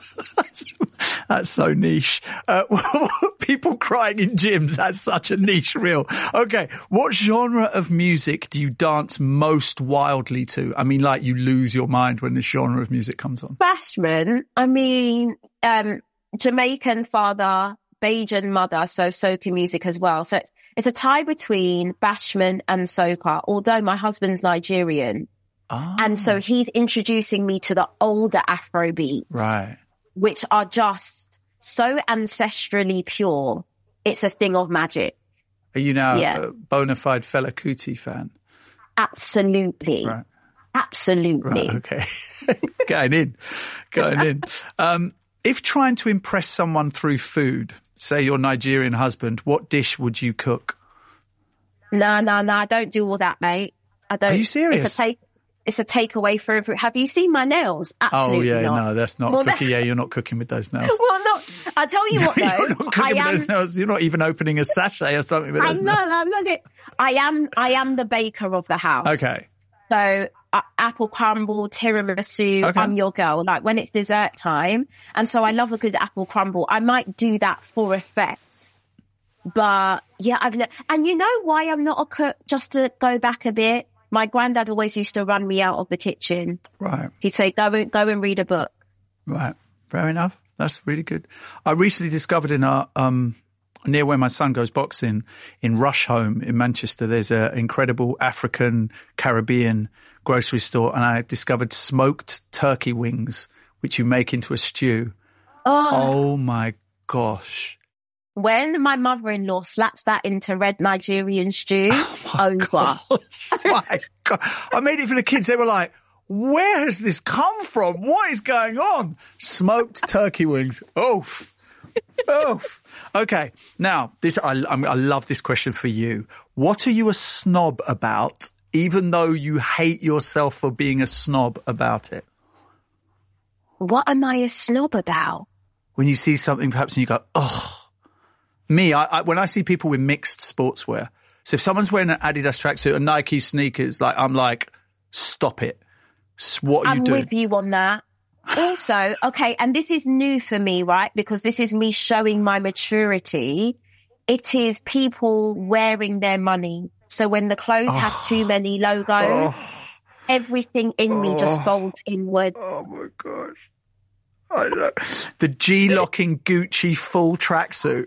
H: That's so niche. Uh, people crying in gyms, that's such a niche reel. Okay, what genre of music do you dance most wildly to? I mean, like you lose your mind when this genre of music comes on.
I: Bashment, I mean, um, Jamaican father, Bajan mother, so soca music as well. So it's, it's a tie between bashment and soca, although my husband's Nigerian.
H: Oh.
I: And so he's introducing me to the older Afro beats.
H: Right.
I: Which are just so ancestrally pure. It's a thing of magic.
H: Are you now
I: yeah.
H: a bona fide Fela Kuti fan?
I: Absolutely.
H: Right.
I: Absolutely.
H: Right, okay. Going in. Going in. Um, if trying to impress someone through food, say your Nigerian husband, what dish would you cook?
I: No, no, no. I don't do all that, mate. I don't.
H: Are you serious?
I: It's a take. It's a takeaway for every. Have you seen my nails? Absolutely
H: Oh yeah,
I: not.
H: no, that's not
I: well,
H: cooking. Yeah, you're not cooking with those nails.
I: Well, no. I'll tell you what though.
H: You're not cooking
I: I
H: with
I: am,
H: those nails. You're not even opening a sachet or something with
I: I
H: those
I: know.
H: nails.
I: I'm not it. I am. I am the baker of the house.
H: Okay.
I: So uh, apple crumble, tiramisu.
H: Okay.
I: I'm your girl. Like when it's dessert time, and so I love a good apple crumble. I might do that for effect. But yeah, I've ne- and you know why I'm not a cook? Just to go back a bit. My granddad always used to run me out of the kitchen.
H: Right.
I: He'd say, go and, go and read a book.
H: Right. Fair enough. That's really good. I recently discovered in our, um, near where my son goes boxing, in Rusholme in Manchester, there's an incredible African Caribbean grocery store, and I discovered smoked turkey wings, which you make into a stew.
I: Oh,
H: Oh my gosh.
I: when my mother-in-law slaps that into red Nigerian stew, over.
H: Oh my God. I made it for the kids. They were like, where has this come from? What is going on? Smoked turkey wings. Oof. Oof. Okay. Now, this, I, I, I love this question for you. What are you a snob about, even though you hate yourself for being a snob about it?
I: What am I a snob about?
H: When you see something perhaps and you go, oh. Me, I, I, when I see people with mixed sportswear, so if someone's wearing an Adidas tracksuit and Nike sneakers, like I'm like, stop it. S- What are
I: I'm
H: you doing?
I: with you on that. Also, okay, and this is new for me, right? Because this is me showing my maturity. It is people wearing their money. So when the clothes oh. have too many logos, oh. everything in me just
H: Oh.
I: folds inward.
H: Oh my gosh. I know. The G-locking Gucci full tracksuit.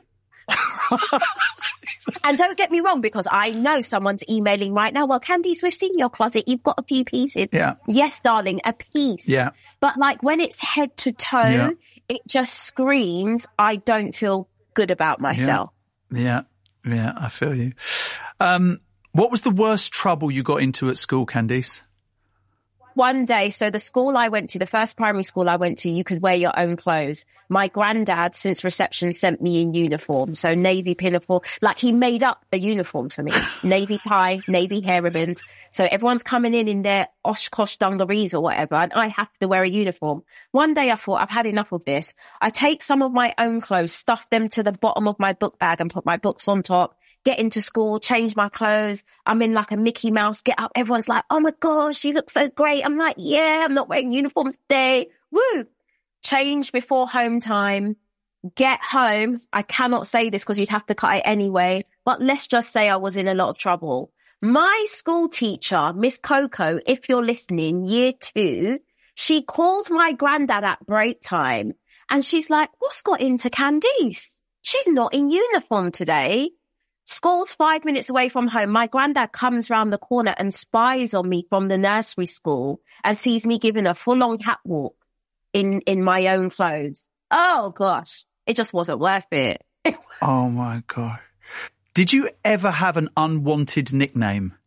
I: And don't get me wrong, because I know someone's emailing right now. Well, Candice, we've seen your closet. You've got a few pieces.
H: Yeah.
I: Yes, darling, a piece.
H: Yeah.
I: But like when it's head to toe,
H: Yeah.
I: it just screams, I don't feel good about myself.
H: Yeah. Yeah, I feel you. Um, what was the worst trouble you got into at school, Candice?
I: One day, so the school I went to, the first primary school I went to, you could wear your own clothes. My granddad, since reception, sent me in uniform. So navy pinafore, like he made up a uniform for me. Navy tie, navy hair ribbons. So everyone's coming in in their Oshkosh dungarees or whatever, and I have to wear a uniform. One day I thought, I've had enough of this. I take some of my own clothes, stuff them to the bottom of my book bag and put my books on top. Get into school, change my clothes. I'm in like a Mickey Mouse, get up. Everyone's like, oh my gosh, you look so great. I'm like, yeah, I'm not wearing uniform today. Woo. Change before home time. Get home. I cannot say this because you'd have to cut it anyway. But let's just say I was in a lot of trouble. My school teacher, Miss Coco, if you're listening, year two, she calls my granddad at break time. And she's like, what's got into Candice? She's not in uniform today. School's five minutes away from home. My granddad comes round the corner and spies on me from the nursery school and sees me giving a full-on catwalk in, in my own clothes. Oh, gosh. It just wasn't worth it.
H: Oh, my God. Did you ever have an unwanted nickname?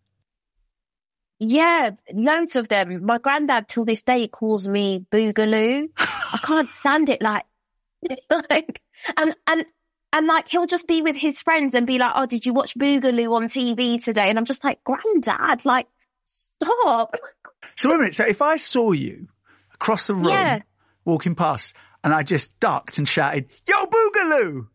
I: Yeah, loads of them. My granddad, till this day, calls me Boogaloo. I can't stand it. Like, like and, and, And like, he'll just be with his friends and be like, oh, did you watch Boogaloo on T V today? And I'm just like, Granddad, like, stop.
H: So wait a minute. So if I saw you across the room,
I: yeah.
H: walking past, and I just ducked and shouted, yo, Boogaloo!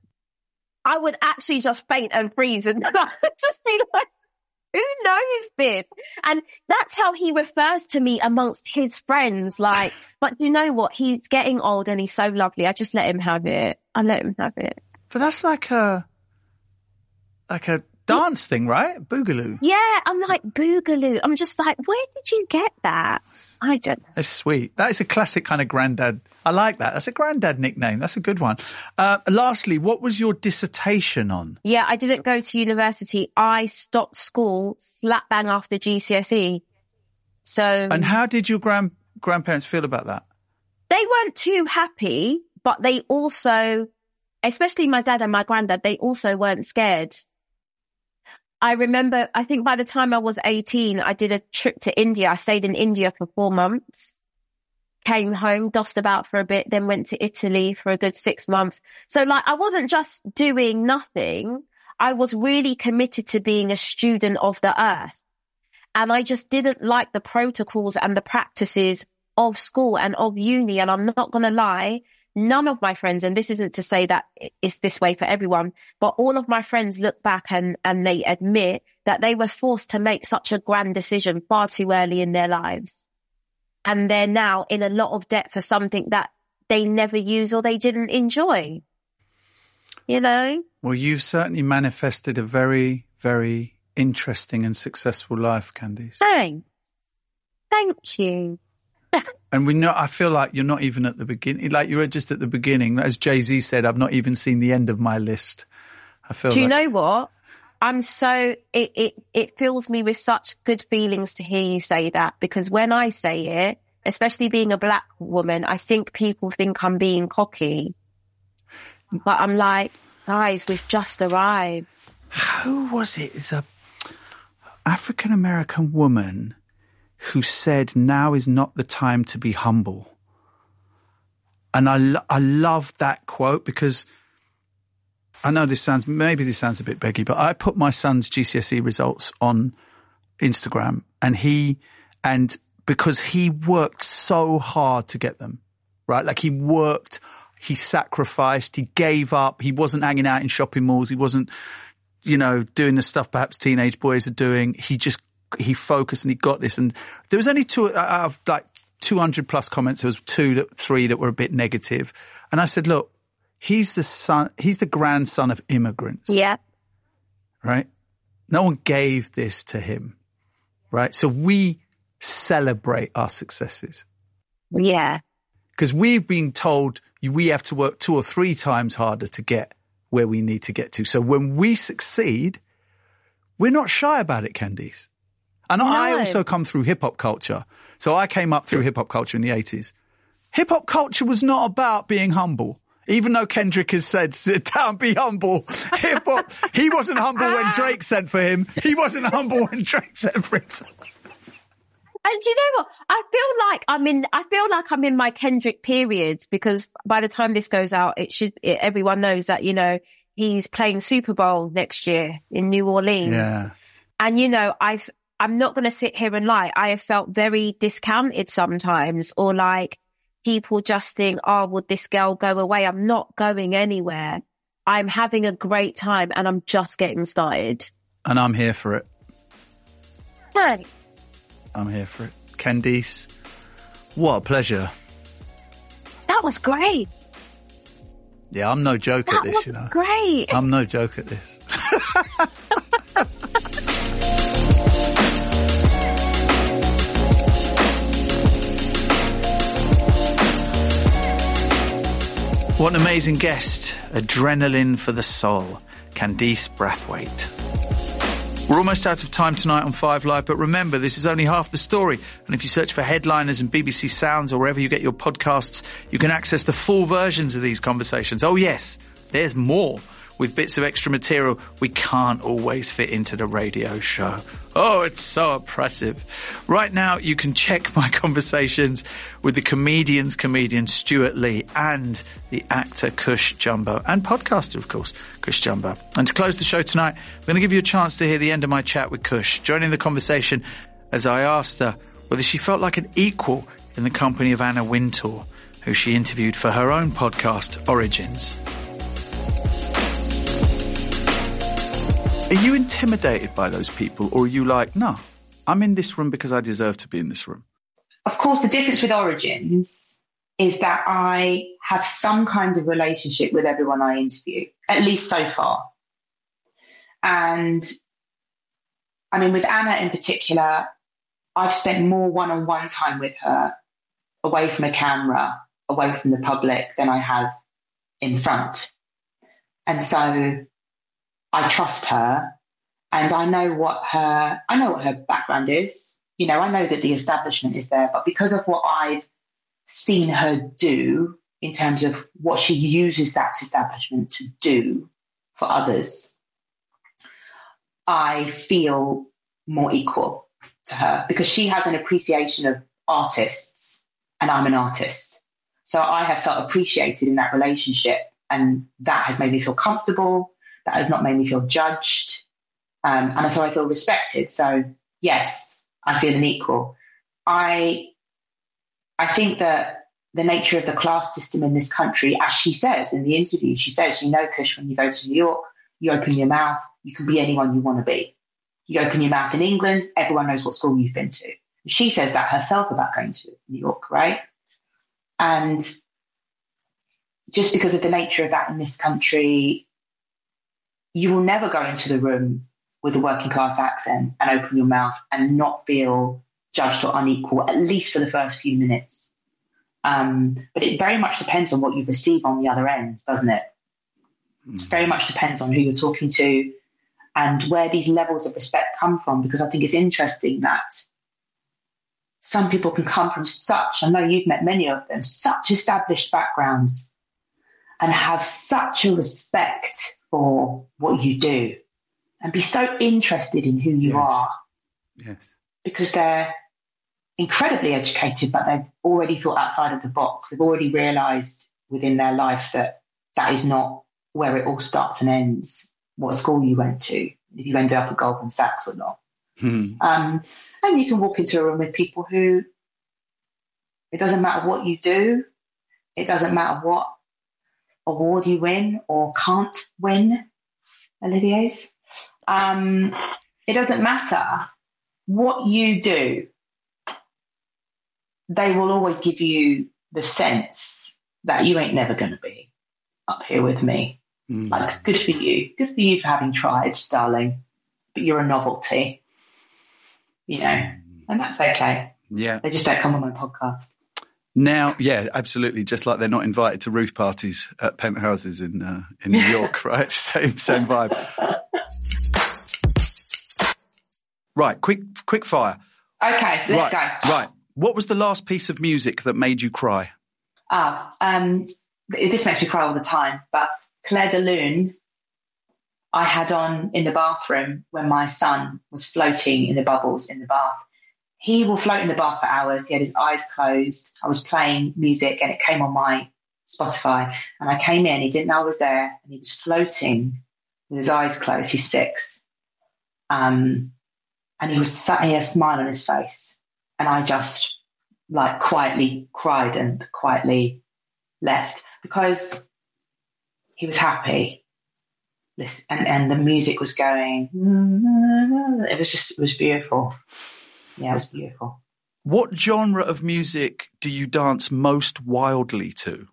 I: I would actually just faint and freeze and just be like, who knows this? And that's how he refers to me amongst his friends. Like, but you know what? He's getting old and he's so lovely. I just let him have it. I let him have it.
H: But that's like a, like a dance thing, right? Boogaloo.
I: Yeah, I'm like, Boogaloo. I'm just like, where did you get that? I don't know.
H: That's sweet. That is a classic kind of granddad. I like that. That's a granddad nickname. That's a good one. Uh, lastly, what was your dissertation on?
I: Yeah, I didn't go to university. I stopped school slap bang after G C S E. So.
H: And how did your grand grandparents feel about that?
I: They weren't too happy, but they also, especially my dad and my granddad, they also weren't scared. I remember, I think by the time I was eighteen, I did a trip to India. I stayed in India for four months, came home, dossed about for a bit, then went to Italy for a good six months. So like, I wasn't just doing nothing. I was really committed to being a student of the earth. And I just didn't like the protocols and the practices of school and of uni. And I'm not going to lie, none of my friends, and this isn't to say that it's this way for everyone, but all of my friends look back and, and they admit that they were forced to make such a grand decision far too early in their lives. And they're now in a lot of debt for something that they never use or they didn't enjoy. You know?
H: Well, you've certainly manifested a very, very interesting and successful life, Candice.
I: Thanks. Thank you.
H: And we know, I feel like you're not even at the beginning, like you were just at the beginning. As Jay-Z said, I've not even seen the end of my list. I feel
I: Do you
H: like...
I: know what? I'm so, it, it, it fills me with such good feelings to hear you say that, because when I say it, especially being a black woman, I think people think I'm being cocky. But I'm like, guys, we've just arrived.
H: Who was it? It's a African-American woman who said, now is not the time to be humble. And I, lo- I love that quote because I know this sounds, maybe this sounds a bit beggy, but I put my son's G C S E results on Instagram and he, and because he worked so hard to get them, right? Like he worked, he sacrificed, he gave up, he wasn't hanging out in shopping malls, he wasn't, you know, doing the stuff perhaps teenage boys are doing. He just, he focused and he got this. And there was only two out of like two hundred plus comments. There was two, that, three that were a bit negative. And I said, look, he's the son, he's the grandson of immigrants.
I: Yeah.
H: Right? No one gave this to him. Right? So we celebrate our successes.
I: Yeah.
H: Because we've been told we have to work two or three times harder to get where we need to get to. So when we succeed, we're not shy about it, Candice. And no. I also come through hip-hop culture. So I came up through hip-hop culture in the eighties. Hip-hop culture was not about being humble. Even though Kendrick has said, sit down, be humble. Hip-hop, he wasn't humble when Drake sent for him. He wasn't humble when Drake sent for himself.
I: And you know what? I feel like I'm in, I feel like I'm in my Kendrick period, because by the time this goes out, it should, it, everyone knows that, you know, he's playing Super Bowl next year in New Orleans.
H: Yeah.
I: And, you know, I've, I'm not going to sit here and lie. I have felt very discounted sometimes, or like people just think, oh, would this girl go away? I'm not going anywhere. I'm having a great time and I'm just getting started.
H: And I'm here for it.
I: Hey.
H: I'm here for it. Candice, what a pleasure.
I: That was great.
H: Yeah, I'm no joke
I: that
H: at this,
I: was
H: you know.
I: Great.
H: I'm no joke at this. What an amazing guest. Adrenaline for the soul. Candice Brathwaite. We're almost out of time tonight on Five Live, but remember, this is only half the story. And if you search for Headliners and B B C Sounds or wherever you get your podcasts, you can access the full versions of these conversations. Oh yes, there's more, with bits of extra material we can't always fit into the radio show. Oh, it's so oppressive. Right now, you can check my conversations with the comedian's comedian Stuart Lee and the actor Kush Jumbo, and podcaster, of course, Kush Jumbo. And to close the show tonight, I'm going to give you a chance to hear the end of my chat with Kush, joining the conversation as I asked her whether she felt like an equal in the company of Anna Wintour, who she interviewed for her own podcast, Origins. Are you intimidated by those people, or are you like, no, I'm in this room because I deserve to be in this room?
M: Of course, the difference with Origins is that I have some kind of relationship with everyone I interview, at least so far. And I mean, with Anna in particular, I've spent more one-on-one time with her away from a camera, away from the public, than I have in front. And so I trust her, and I know what her, I know what her background is. You know, I know that the establishment is there, but because of what I've seen her do in terms of what she uses that establishment to do for others, I feel more equal to her, because she has an appreciation of artists and I'm an artist. So I have felt appreciated in that relationship, and that has made me feel comfortable. That has not made me feel judged. Um, and so I feel respected. So yes, I feel an equal. I, I think that the nature of the class system in this country, as she says in the interview, she says, you know, Kush, when you go to New York, you open your mouth, you can be anyone you want to be. You open your mouth in England, everyone knows what school you've been to. She says that herself about going to New York, right? And just because of the nature of that in this country, you will never go into the room with a working class accent and open your mouth and not feel judged or unequal, at least for the first few minutes. Um, but it very much depends on what you receive on the other end, doesn't it? Mm. It very much depends on who you're talking to and where these levels of respect come from, because I think it's interesting that some people can come from such, I know you've met many of them, such established backgrounds and have such a respect for what you do and be so interested in who you
H: yes.
M: are.
H: Yes.
M: Because they're incredibly educated, but they've already thought outside of the box. They've already realised within their life that that is not where it all starts and ends, what school you went to, if you ended up at Goldman Sachs or not.
H: Hmm.
M: Um, and you can walk into a room with people who, it doesn't matter what you do, it doesn't matter what award you win or can't win, Olivier's. Um, it doesn't matter what you do. they will always give you the sense that you ain't never going to be up here with me. Mm. Like, good for you. Good for you for having tried, darling. But you're a novelty, you know, and that's okay.
F: Yeah.
M: They just don't come on my podcast.
N: Now, yeah, absolutely. Just like they're not invited to roof parties at penthouses in uh, in New York, right? Same same vibe. Right, quick quick fire.
M: Okay, let's
N: right,
M: go.
N: Right. What was the last piece of music that made you cry?
M: Ah, um, this makes me cry all the time, but Claire de Lune, I had on in the bathroom when my son was floating in the bubbles in the bath. He will float in the bath for hours. He had his eyes closed. I was playing music and it came on my Spotify. And I came in, he didn't know I was there, and he was floating with his eyes closed. He's six. Um, and he was sat, he had a smile on his face. And I just like quietly cried and quietly left because he was happy. And, and the music was going. It was just, it was beautiful. Yeah, it was beautiful.
N: What genre of music do you dance most wildly to?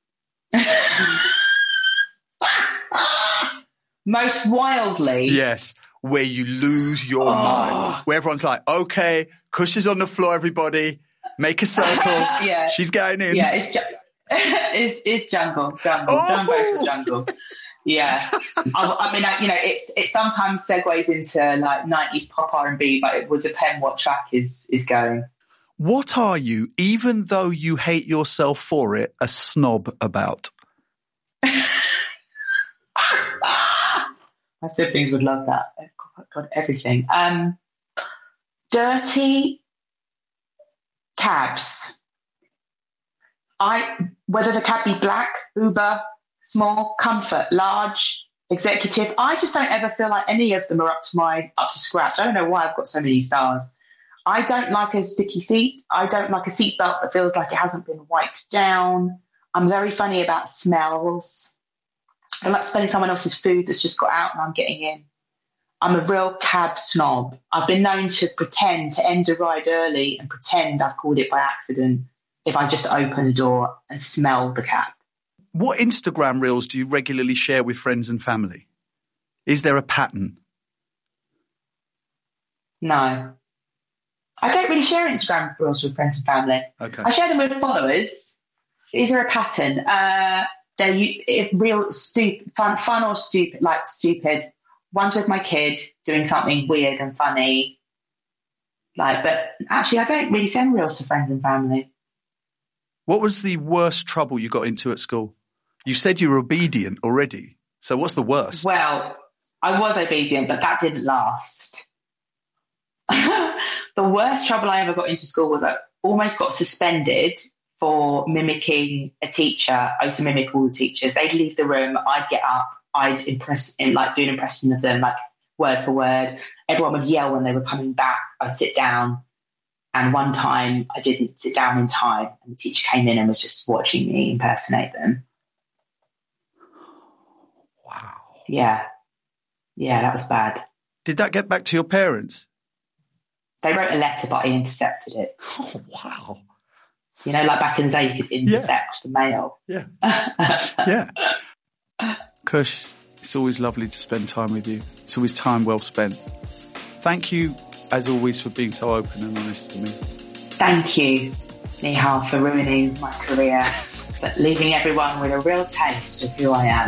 M: Most wildly?
N: Yes, where you lose your oh. mind. Where everyone's like, okay, Kush is on the floor, everybody. Make a circle.
M: Yeah.
N: She's going in.
M: Yeah, it's, ju- it's, it's jungle. Jungle. Oh. Jungle for jungle. Yeah, I, I mean, I, you know, it's it sometimes segues into like nineties pop R and B, but it would depend what track is is going.
N: What are you, even though you hate yourself for it, a snob about?
M: My siblings would love that. God, God, everything. Um, dirty cabs. I whether the cab be black, Uber, small, comfort, large, executive. I just don't ever feel like any of them are up to my up to scratch. I don't know why I've got so many stars. I don't like a sticky seat. I don't like a seatbelt that feels like it hasn't been wiped down. I'm very funny about smells. I don't like smelling someone else's food that's just got out and I'm getting in. I'm a real cab snob. I've been known to pretend to end a ride early and pretend I've called it by accident if I just open the door and smell the cab.
N: What Instagram reels do you regularly share with friends and family? Is there a pattern?
M: No. I don't really share Instagram reels with friends and family.
N: Okay.
M: I share them with followers. Is there a pattern? Uh, they're it, real stupid, fun, fun or stupid, like stupid. One's with my kid doing something weird and funny. Like, but actually, I don't really send reels to friends and family.
N: What was the worst trouble you got into at school? You said you were obedient already. So what's the worst?
M: Well, I was obedient, but that didn't last. The worst trouble I ever got into school was I almost got suspended for mimicking a teacher. I used to mimic all the teachers. They'd leave the room. I'd get up. I'd impress, in like do an impression of them, like word for word. Everyone would yell when they were coming back. I'd sit down. And one time I didn't sit down in time and the teacher came in and was just watching me impersonate them.
N: Wow.
M: Yeah. Yeah, that was bad.
N: Did that get back to your parents?
M: They wrote a letter, but I intercepted it.
N: Oh, wow.
M: You know, like back in the day, you could intercept yeah. the mail.
N: Yeah. Yeah. Kush, it's always lovely to spend time with you. It's always time well spent. Thank you, as always, for being so open and honest with me.
M: Thank you, Nihal, for ruining my career, but leaving everyone with a real taste of who I am.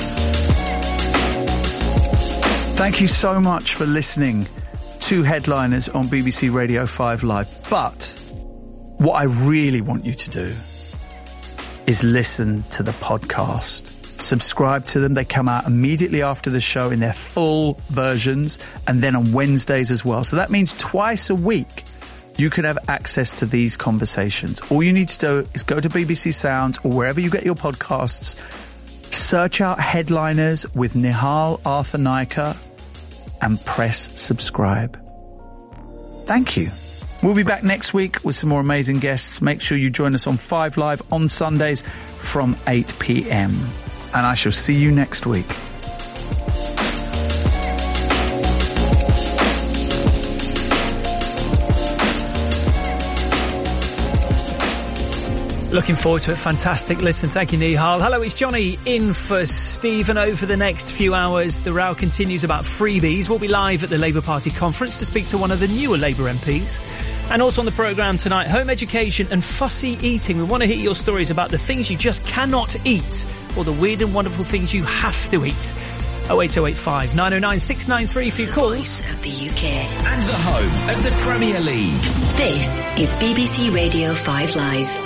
H: Thank you so much for listening to Headliners on B B C Radio five Live. But what I really want you to do is listen to the podcast. Subscribe to them. They come out immediately after the show in their full versions and then on Wednesdays as well. So that means twice a week you can have access to these conversations. All you need to do is go to B B C Sounds or wherever you get your podcasts, search out Headliners with Nihal Arthur-Naika and press subscribe. Thank you. We'll be back next week with some more amazing guests. Make sure you join us on five Live on Sundays from eight p.m. And I shall see you next week.
O: Looking forward to it. Fantastic. Listen, thank you, Nihal. Hello, it's Johnny in for Stephen. Over the next few hours, the row continues about freebies. We'll be live at the Labour Party conference to speak to one of the newer Labour M Ps. And also on the programme tonight, home education and fussy eating. We want to hear your stories about the things you just cannot eat or the weird and wonderful things you have to eat. oh eight oh eight five, nine oh nine, six nine three for your calls.
A: Voice of the U K.
B: And the home of the Premier League.
A: This is B B C Radio five Live.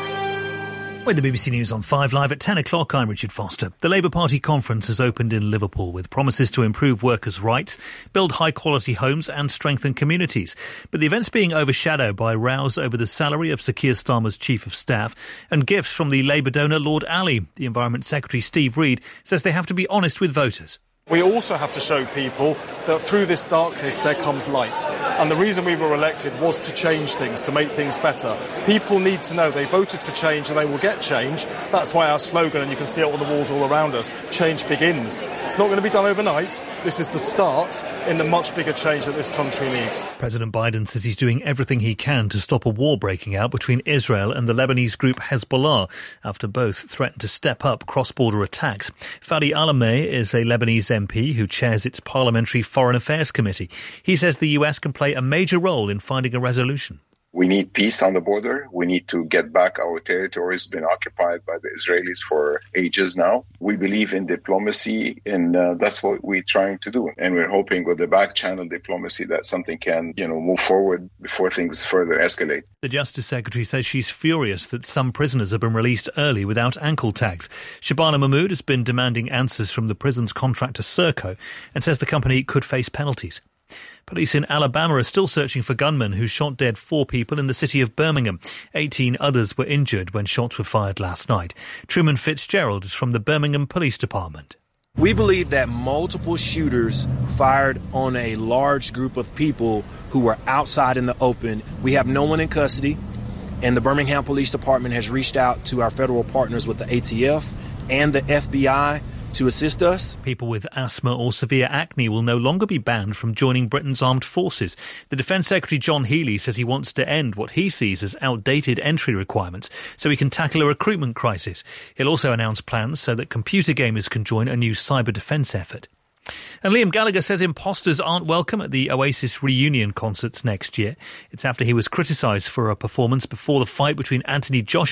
C: With the B B C News on five Live at ten o'clock, I'm Richard Foster. The Labour Party conference has opened in Liverpool with promises to improve workers' rights, build high-quality homes and strengthen communities. But the event's being overshadowed by rows over the salary of Sir Keir Starmer's Chief of Staff and gifts from the Labour donor Lord Ali. The Environment Secretary Steve Reed says they have to be honest with voters.
P: We also have to show people that through this darkness there comes light. And the reason we were elected was to change things, to make things better. People need to know they voted for change and they will get change. That's why our slogan, and you can see it on the walls all around us, change begins. It's not going to be done overnight. This is the start in the much bigger change that this country needs.
C: President Biden says he's doing everything he can to stop a war breaking out between Israel and the Lebanese group Hezbollah after both threatened to step up cross-border attacks. Fadi Alameh is a Lebanese M P who chairs its Parliamentary Foreign Affairs Committee. He says the U S can play a major role in finding a resolution.
Q: We need peace on the border. We need to get back our territories been occupied by the Israelis for ages now. We believe in diplomacy, and uh, that's what we're trying to do. And we're hoping with the back channel diplomacy that something can, you know, move forward before things further escalate.
C: The Justice Secretary says she's furious that some prisoners have been released early without ankle tags. Shabana Mahmood has been demanding answers from the prison's contractor Serco and says the company could face penalties. Police in Alabama are still searching for gunmen who shot dead four people in the city of Birmingham. eighteen others were injured when shots were fired last night. Truman Fitzgerald is from the Birmingham Police Department.
R: We believe that multiple shooters fired on a large group of people who were outside in the open. We have no one in custody, and the Birmingham Police Department has reached out to our federal partners with the A T F and the F B I to assist us.
C: People with asthma or severe acne will no longer be banned from joining Britain's armed forces. The Defence Secretary John Healey says he wants to end what he sees as outdated entry requirements so he can tackle a recruitment crisis. He'll also announce plans so that computer gamers can join a new cyber defence effort. And Liam Gallagher says imposters aren't welcome at the Oasis reunion concerts next year. It's after he was criticised for a performance before the fight between Anthony Joshua